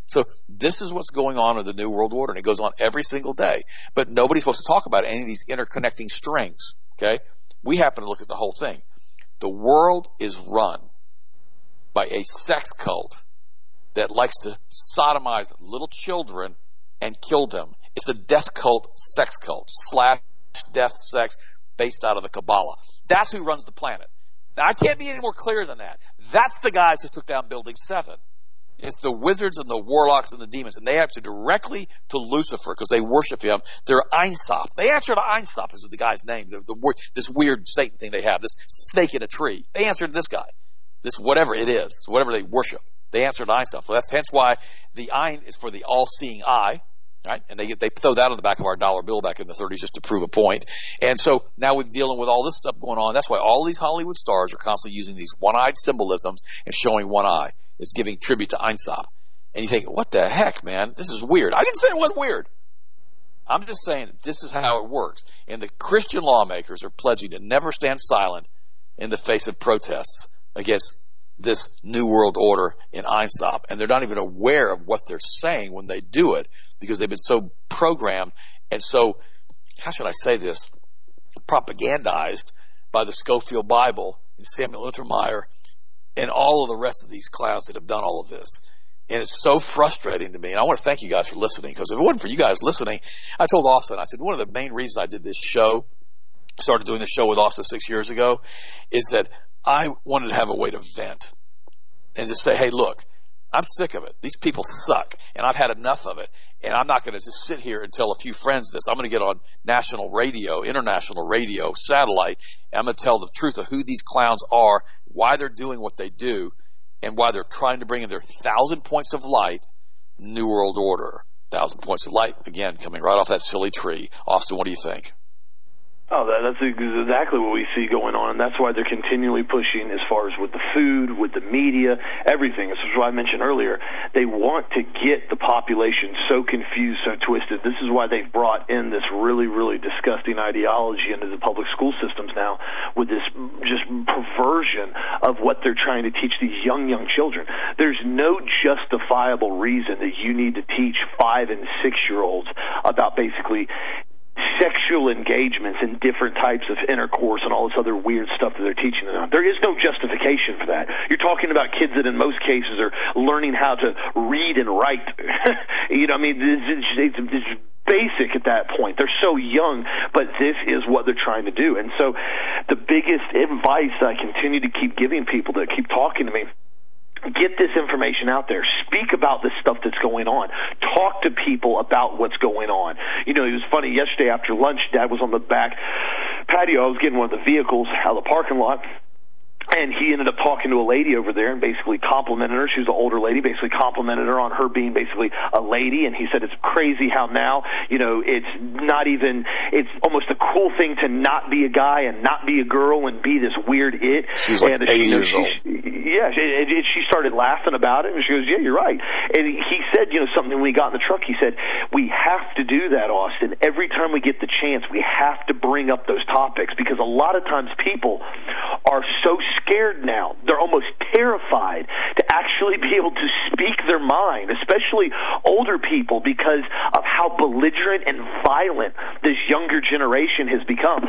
So this is what's going on in the New World Order, and it goes on every single day. But nobody's supposed to talk about any of these interconnecting strings, okay? We happen to look at the whole thing. The world is run by a sex cult that likes to sodomize little children and kill them. It's a death cult, sex cult, slash death sex based out of the Kabbalah. That's who runs the planet. Now, I can't be any more clear than that. That's the guys who took down Building seven. It's the wizards and the warlocks and the demons, and they answer directly to Lucifer because they worship him. They're Ein Sop. They answer to Ein Sop, is the guy's name, the, the, this weird Satan thing they have, this snake in a tree. They answer to this guy, this whatever it is, whatever they worship. They answer to Ein Sop. Well, that's hence why the Ein is for the all-seeing eye, right? And they they throw that on the back of our dollar bill back in the thirties just to prove a point. And so now we're dealing with all this stuff going on. That's why all these Hollywood stars are constantly using these one-eyed symbolisms and showing one eye. It's giving tribute to Ein Sop. And you think, what the heck, man? This is weird. I didn't say it wasn't weird. I'm just saying this is how it works. And the Christian lawmakers are pledging to never stand silent in the face of protests against this New World Order in Ein Sop. And they're not even aware of what they're saying when they do it because they've been so programmed and so, how should I say this, propagandized by the Scofield Bible and Samuel Untermeyer and all of the rest of these clowns that have done all of this. And it's so frustrating to me. And I want to thank you guys for listening, because if it wasn't for you guys listening, I told Austin, I said, one of the main reasons I did this show, started doing this show with Austin six years ago, is that I wanted to have a way to vent and just say, hey, look, I'm sick of it. These people suck, and I've had enough of it. And I'm not going to just sit here and tell a few friends this. I'm going to get on national radio, international radio, satellite, and I'm going to tell the truth of who these clowns are, why they're doing what they do, and why they're trying to bring in their thousand points of light, New World Order. Thousand points of light, again, coming right off that silly tree. Austin, what do you think? Oh, that, that's exactly what we see going on, and that's why they're continually pushing as far as with the food, with the media, everything. This is what I mentioned earlier. They want to get the population so confused, so twisted. This is why they've brought in this really, really disgusting ideology into the public school systems now, with this just perversion of what they're trying to teach these young, young children. There's no justifiable reason that you need to teach five- and six-year-olds about basically sexual engagements and different types of intercourse and all this other weird stuff that they're teaching them. There is no justification for that. You're talking about kids that in most cases are learning how to read and write. You know, I mean, it's, it's, it's basic at that point. They're so young, but this is what they're trying to do. And so the biggest advice I continue to keep giving people that keep talking to me, get this information out there. Speak about this stuff that's going on. Talk to people about what's going on. You know, it was funny, yesterday after lunch, Dad was on the back patio. I was getting one of the vehicles out of the parking lot, and he ended up talking to a lady over there and basically complimented her. She was an older lady, basically complimented her on her being basically a lady. And he said it's crazy how now, you know, it's not even, it's almost a cool thing to not be a guy and not be a girl and be this weird it. She's like and eighty you know, years old. Yeah, and she started laughing about it, and she goes, yeah, you're right. And he said, you know, something when we got in the truck, he said, we have to do that, Austin. Every time we get the chance, we have to bring up those topics, because a lot of times people are so scared now. They're almost terrified to actually be able to speak their mind, especially older people, because of how belligerent and violent this younger generation has become.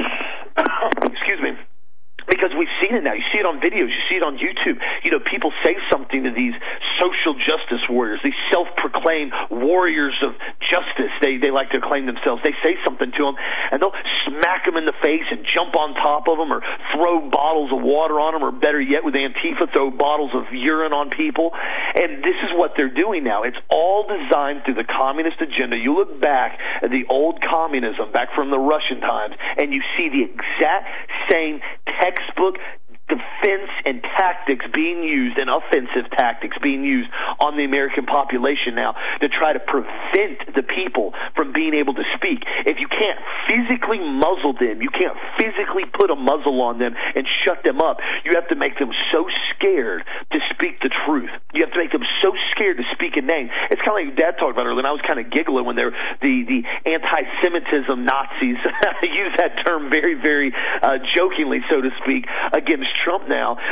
Excuse me. Because we've seen it now. You see it on videos. You see it on YouTube. You know, people say something to these social justice warriors, these self-proclaimed warriors of justice. They they like to claim themselves. They say something to them, and they'll smack them in the face and jump on top of them, or throw bottles of water on them, or better yet, with Antifa, throw bottles of urine on people. And this is what they're doing now. It's all designed through the communist agenda. You look back at the old communism, back from the Russian times, and you see the exact same textbook defense and tactics being used, and offensive tactics being used on the American population now to try to prevent the people from being able to speak. If you can't physically muzzle them, you can't physically put a muzzle on them and shut them up, you have to make them so scared to speak the truth. You have to make them so scared to speak a name. It's kind of like Dad talked about earlier, and I was kind of giggling when they're the, the anti-Semitism Nazis use that term very, very uh, jokingly, so to speak, against Trump now, because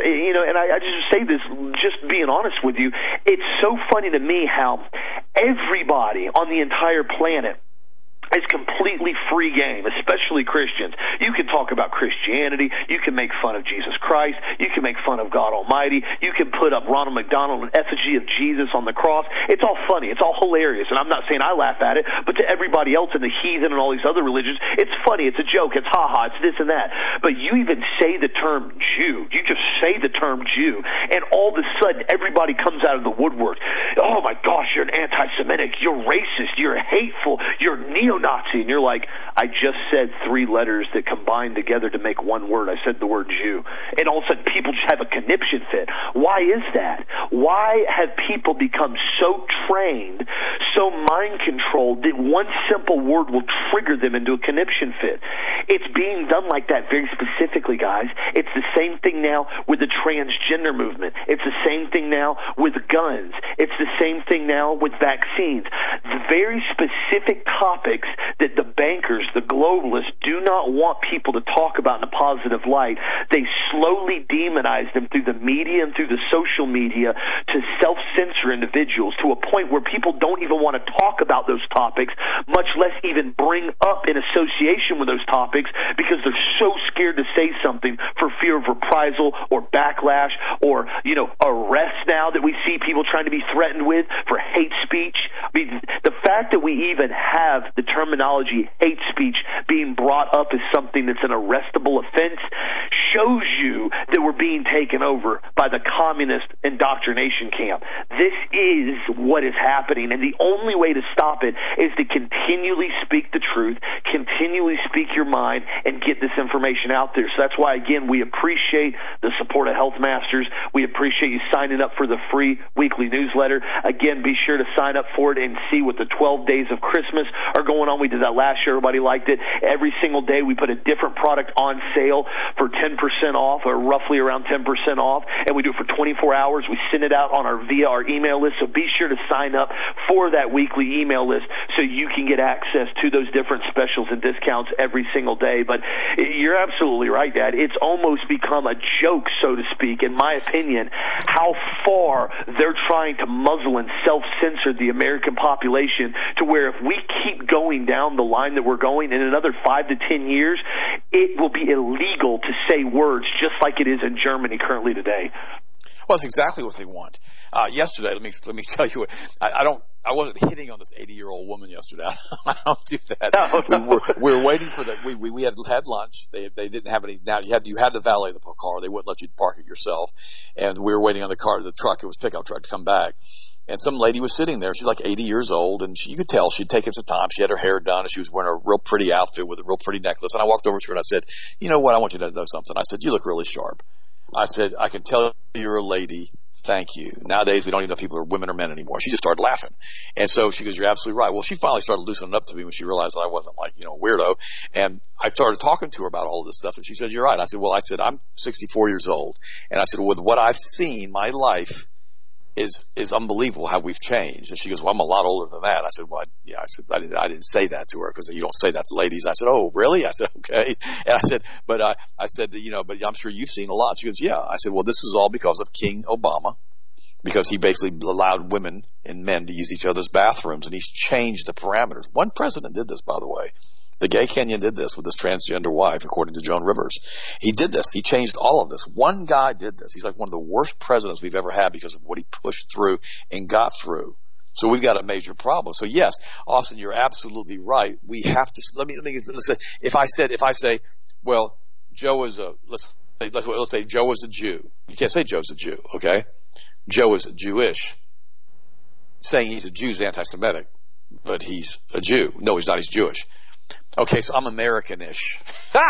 you know, and I, I just say this, just being honest with you, it's so funny to me how everybody on the entire planet is completely free game, especially Christians. You can talk about Christianity. You can make fun of Jesus Christ. You can make fun of God Almighty. You can put up Ronald McDonald, an effigy of Jesus on the cross. It's all funny. It's all hilarious. And I'm not saying I laugh at it, but to everybody else in the heathen and all these other religions, it's funny. It's a joke. It's ha-ha. It's this and that. But you even say the term Jew. You just say the term Jew, and all of a sudden everybody comes out of the woodwork. Oh, my gosh, you're an anti-Semitic. You're racist. You're hateful. You're neo Nazi, and you're like, I just said three letters that combine together to make one word. I said the word Jew. And all of a sudden people just have a conniption fit. Why is that? Why have people become so trained, so mind controlled that one simple word will trigger them into a conniption fit? It's being done like that very specifically, guys. It's the same thing now with the transgender movement. It's the same thing now with guns. It's the same thing now with vaccines. The very specific topics that the bankers, the globalists, do not want people to talk about in a positive light. They slowly demonize them through the media and through the social media to self-censor individuals to a point where people don't even want to talk about those topics, much less even bring up in association with those topics, because they're so scared to say something for fear of reprisal or backlash or, you know, arrest now that we see people trying to be threatened with for hate speech. I mean, the fact that we even have the terminology hate speech being brought up as something that's an arrestable offense shows you that we're being taken over by the communist indoctrination camp. This is what is happening, and the only way to stop it is to continually speak the truth, continually speak your mind, and get this information out there. So that's why, again, we appreciate the support of Health Masters. We appreciate you signing up for the free weekly newsletter. Again, be sure to sign up for it and see what the twelve days of Christmas are going on. We did that last year. Everybody liked it. Every single day we put a different product on sale for ten percent off, or roughly around ten percent off, and we do it for twenty-four hours. We send it out on our via our email list, so be sure to sign up for that weekly email list so you can get access to those different specials and discounts every single day. But you're absolutely right, Dad. It's almost become a joke, so to speak, in my opinion, how far they're trying to muzzle and self-censor the American population, to where if we keep going down the line that we're going, in another five to ten years, it will be illegal to say words just like it is in Germany currently today. Well, that's exactly what they want. Uh, yesterday, let me let me tell you, I, I don't, I wasn't hitting on this eighty-year-old woman yesterday. I don't do that. No, no. We, were, we were waiting for the. We, we we had had lunch. They they didn't have any. Now you had you had to valet the car. They wouldn't let you park it yourself. And we were waiting on the car, the truck. It was a pickup truck to come back. And some lady was sitting there. She's like eighty years old, and she, you could tell she'd taken some time. She had her hair done, and she was wearing a real pretty outfit with a real pretty necklace. And I walked over to her and I said, "You know what? I want you to know something." I said, "You look really sharp." I said, "I can tell you're a lady. Thank you." Nowadays, we don't even know if people are women or men anymore. She just started laughing. And so she goes, "You're absolutely right." Well, she finally started loosening up to me when she realized that I wasn't like, you know, a weirdo. And I started talking to her about all of this stuff, and she said, "You're right." I said, "Well, I said, I'm sixty-four years old. And I said, with what I've seen, my life is is unbelievable how we've changed." And she goes, "Well, I'm a lot older than that." I said, "Well, I, yeah." I said, I didn't, I didn't say that to her, because you don't say that to ladies. I said, "Oh, really?" I said, "Okay." And I said, but I, I said, you know, but I'm sure you've seen a lot. She goes, "Yeah." I said, "Well, this is all because of King Obama, because he basically allowed women and men to use each other's bathrooms, and he's changed the parameters." One president did this, by the way. The gay Kenyan did this with his transgender wife, according to Joan Rivers. He did this. He changed all of this. One guy did this. He's like one of the worst presidents we've ever had because of what he pushed through and got through. So we've got a major problem. So yes, Austin, you're absolutely right. We have to, let me, let me, let's say, if I said, if I say, well, Joe is a, let's say, let's, let's say Joe is a Jew. You can't say Joe's a Jew, okay? Joe is Jewish. Saying he's a Jew is anti-Semitic, but he's a Jew. No, he's not. He's Jewish. Okay, so I'm American-ish.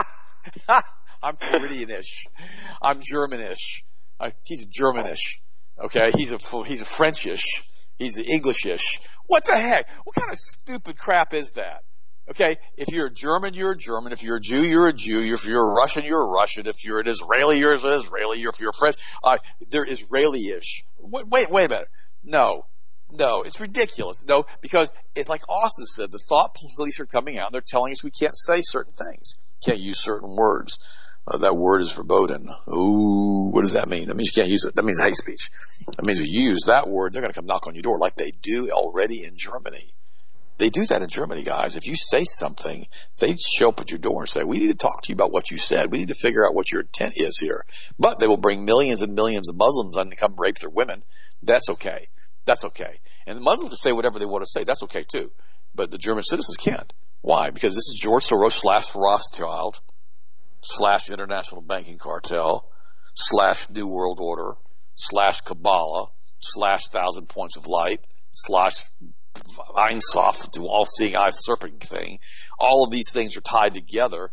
I'm Floridian-ish. I'm German-ish. Uh, he's German-ish. Okay, he's a he's a French-ish. He's English-ish. What the heck? What kind of stupid crap is that? Okay, if you're a German, you're a German. If you're a Jew, you're a Jew. If you're a Russian, you're a Russian. If you're an Israeli, you're an Israeli. If you're a French, uh, they're Israeli-ish. Wait, wait, wait a minute. No. No, it's ridiculous. No, because it's like Austin said, the thought police are coming out and they're telling us we can't say certain things, can't use certain words. Uh, that word is verboten. Ooh, what does that mean? That means you can't use it. That means hate speech. That means if you use that word, they're going to come knock on your door like they do already in Germany. They do that in Germany, guys. If you say something, they show up at your door and say, we need to talk to you about what you said. We need to figure out what your intent is here. But they will bring millions and millions of Muslims on to come rape their women. That's okay. That's okay. And the Muslims can say whatever they want to say. That's okay, too. But the German citizens can't. Why? Because this is George Soros slash Rothschild slash International Banking Cartel slash New World Order slash Kabbalah slash Thousand Points of Light slash Ein Sof, the all-seeing eye serpent thing. All of these things are tied together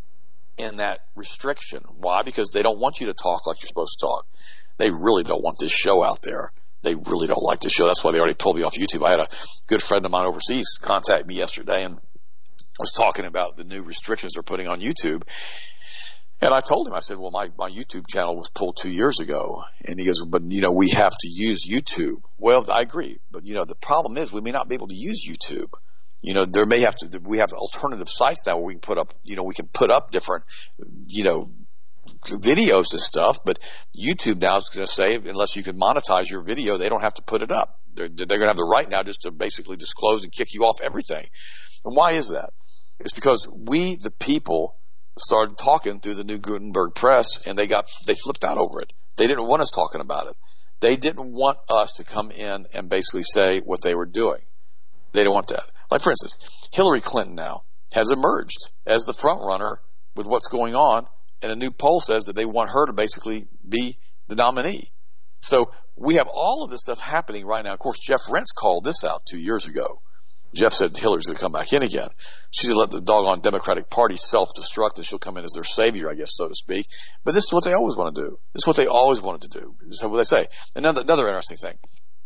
in that restriction. Why? Because they don't want you to talk like you're supposed to talk. They really don't want this show out there. They really don't like this show. That's why they already pulled me off YouTube. I had a good friend of mine overseas contact me yesterday and was talking about the new restrictions they're putting on YouTube. And I told him, I said, well, my, my YouTube channel was pulled two years ago. And he goes, but, you know, we have to use YouTube. Well, I agree. But, you know, the problem is we may not be able to use YouTube. You know, there may have to, we have alternative sites now where we can put up, you know, we can put up different, you know, videos and stuff. But YouTube now is going to say, unless you can monetize your video, they don't have to put it up. They're, they're going to have the right now just to basically disclose and kick you off everything. And why is that? It's because we, the people, started talking through the new Gutenberg press, and they got they flipped out over it. They didn't want us talking about it. They didn't want us to come in and basically say what they were doing. They didn't want that. Like, for instance, Hillary Clinton now has emerged as the front runner with what's going on, and a new poll says that they want her to basically be the nominee. So we have all of this stuff happening right now. Of course, Jeff Rentz called this out two years ago. Jeff said Hillary's going to come back in again. She's going to let the doggone Democratic Party self-destruct, and she'll come in as their savior, I guess, so to speak. But this is what they always want to do. This is what they always wanted to do. This is what they say. Another, another interesting thing.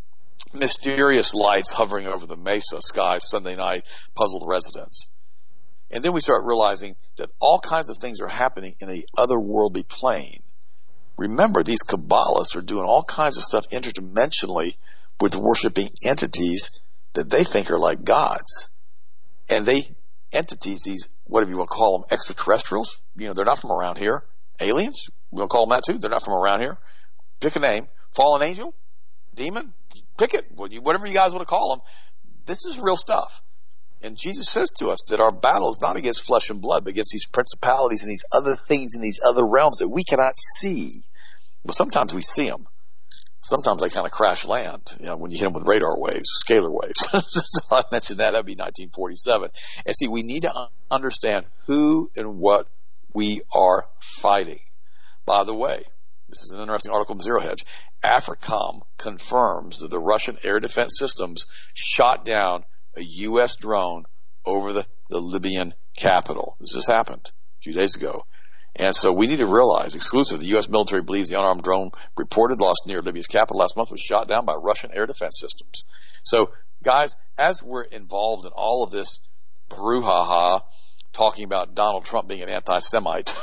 Mysterious lights hovering over the Mesa skies Sunday night puzzled residents. And then we start realizing that all kinds of things are happening in a otherworldly plane. Remember, these Kabbalists are doing all kinds of stuff interdimensionally with worshiping entities that they think are like gods. And they, entities, these, whatever you want to call them, extraterrestrials, you know, they're not from around here. Aliens, we're going to call them that too. They're not from around here. Pick a name. Fallen angel? Demon? Pick it. Whatever you guys want to call them. This is real stuff. And Jesus says to us that our battle is not against flesh and blood, but against these principalities and these other things in these other realms that we cannot see. Well, sometimes we see them. Sometimes they kind of crash land, you know, when you hit them with radar waves, scalar waves. So I mentioned that. That'd be nineteen forty-seven. And see, we need to understand who and what we are fighting. By the way, this is an interesting article from Zero Hedge. AFRICOM confirms that the Russian air defense systems shot down a U S drone over the, the Libyan capital. This just happened a few days ago. And so we need to realize, exclusive, the U S military believes the unarmed drone reported lost near Libya's capital last month was shot down by Russian air defense systems. So, guys, as we're involved in all of this brouhaha, talking about Donald Trump being an anti-Semite,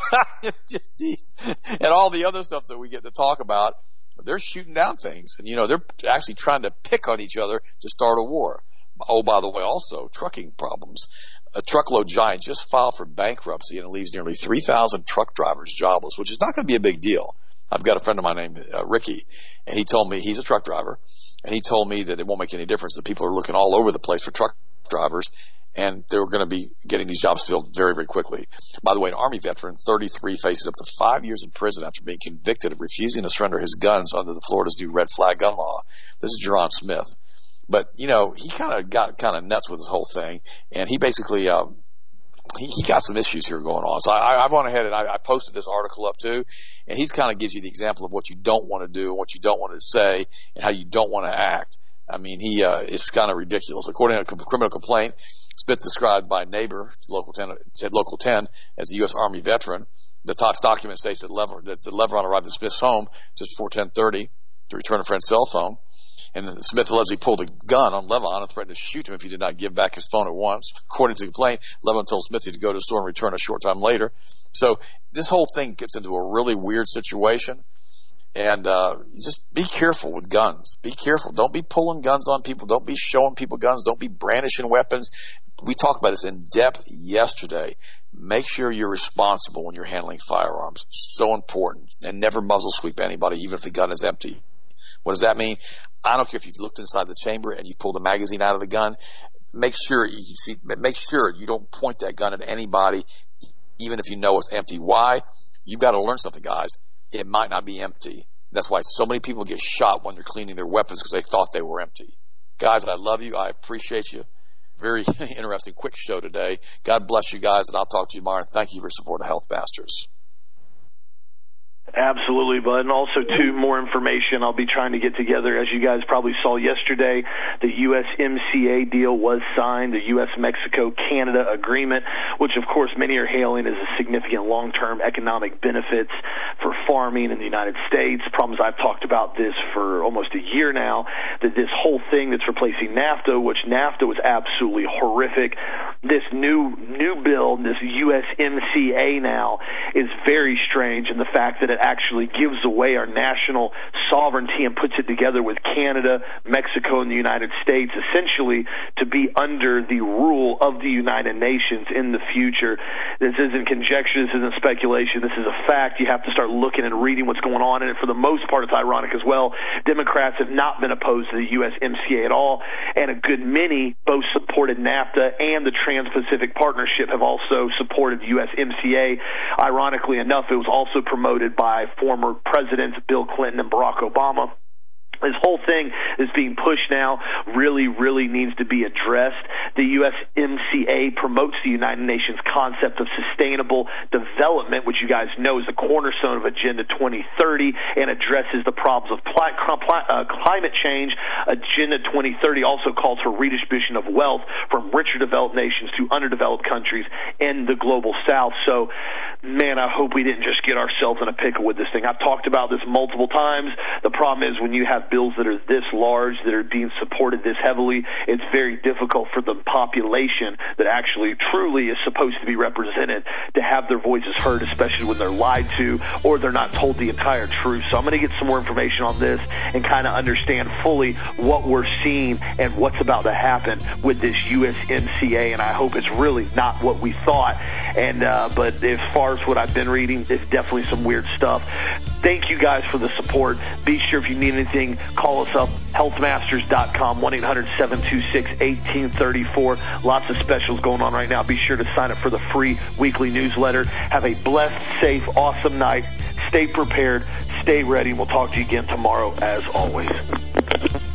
and all the other stuff that we get to talk about, they're shooting down things. And, you know, they're actually trying to pick on each other to start a war. Oh, by the way, also, trucking problems. A truckload giant just filed for bankruptcy, and it leaves nearly three thousand truck drivers jobless, which is not going to be a big deal. I've got a friend of mine named uh, Ricky, and he told me, he's a truck driver, and he told me that it won't make any difference, that people are looking all over the place for truck drivers, and they're going to be getting these jobs filled very, very quickly. By the way, an Army veteran, thirty-three, faces up to five years in prison after being convicted of refusing to surrender his guns under the Florida's new red flag gun law. This is Jerron Smith. But, you know, he kind of got kind of nuts with this whole thing, and he basically, uh, he, he got some issues here going on. So I, I went ahead and I, I posted this article up too, and he's kind of gives you the example of what you don't want to do and what you don't want to say and how you don't want to act. I mean, he, uh, it's kind of ridiculous. According to a criminal complaint, Smith described by a neighbor to Local ten, said Local ten as a U S Army veteran. The top document states that Lever, that Leveron arrived at Smith's home just before ten thirty to return a friend's cell phone. And Smith allegedly pulled a gun on Levon and threatened to shoot him if he did not give back his phone at once. According to the complaint, Levon told Smithy to go to the store and return a short time later. So this whole thing gets into a really weird situation. And uh, just be careful with guns. Be careful. Don't be pulling guns on people. Don't be showing people guns. Don't be brandishing weapons. We talked about this in depth yesterday. make sure you're responsible when you're handling firearms. So important. And never muzzle sweep anybody, even if the gun is empty. What does that mean? I don't care if you've looked inside the chamber and you pulled the magazine out of the gun. Make sure you see, make sure you don't point that gun at anybody, even if you know it's empty. Why? You've got to learn something, guys. It might not be empty. That's why so many people get shot when they're cleaning their weapons, because they thought they were empty. Guys, I love you. I appreciate you. Very interesting, quick show today. God bless you guys, and I'll talk to you tomorrow. Thank you for your support of Health Masters. Absolutely, bud. And also, too, more information I'll be trying to get together. As you guys probably saw yesterday, the U S M C A deal was signed, the U S Mexico Canada agreement, which, of course, many are hailing as a significant long-term economic benefits for farming in the United States. Problems I've talked about this for almost a year now, that this whole thing that's replacing NAFTA, which NAFTA was absolutely horrific, this new new bill, this U S M C A now, is very strange in the fact that it actually gives away our national sovereignty and puts it together with Canada, Mexico, and the United States, essentially to be under the rule of the United Nations in the future. This isn't conjecture, this isn't speculation, this is a fact. You have to start looking and reading what's going on, and for the most part, it's ironic as well. Democrats have not been opposed to the U S M C A at all, and a good many both supported NAFTA and the Trans-Pacific Partnership have also supported the U S M C A. Ironically enough, it was also promoted by former presidents Bill Clinton and Barack Obama. This whole thing is being pushed now, really, really needs to be addressed. The U S M C A promotes the United Nations concept of sustainable development, which you guys know is the cornerstone of Agenda twenty thirty and addresses the problems of pl- uh, climate change. Agenda twenty thirty also calls for redistribution of wealth from richer developed nations to underdeveloped countries in the global south. So, man, I hope we didn't just get ourselves in a pickle with this thing. I've talked about this multiple times. The problem is when you have bills that are this large, that are being supported this heavily, it's very difficult for the population that actually truly is supposed to be represented to have their voices heard, especially when they're lied to or they're not told the entire truth. So I'm going to get some more information on this and kind of understand fully what we're seeing and what's about to happen with this U S M C A, and I hope it's really not what we thought. And uh, but as far as what I've been reading, it's definitely some weird stuff. Thank you guys for the support. Be sure if you need anything, call us up, health masters dot com, one eight hundred seven two six one eight three four. Lots of specials going on right now. Be sure to sign up for the free weekly newsletter. Have a blessed, safe, awesome night. Stay prepared. Stay ready. We'll talk to you again tomorrow, as always.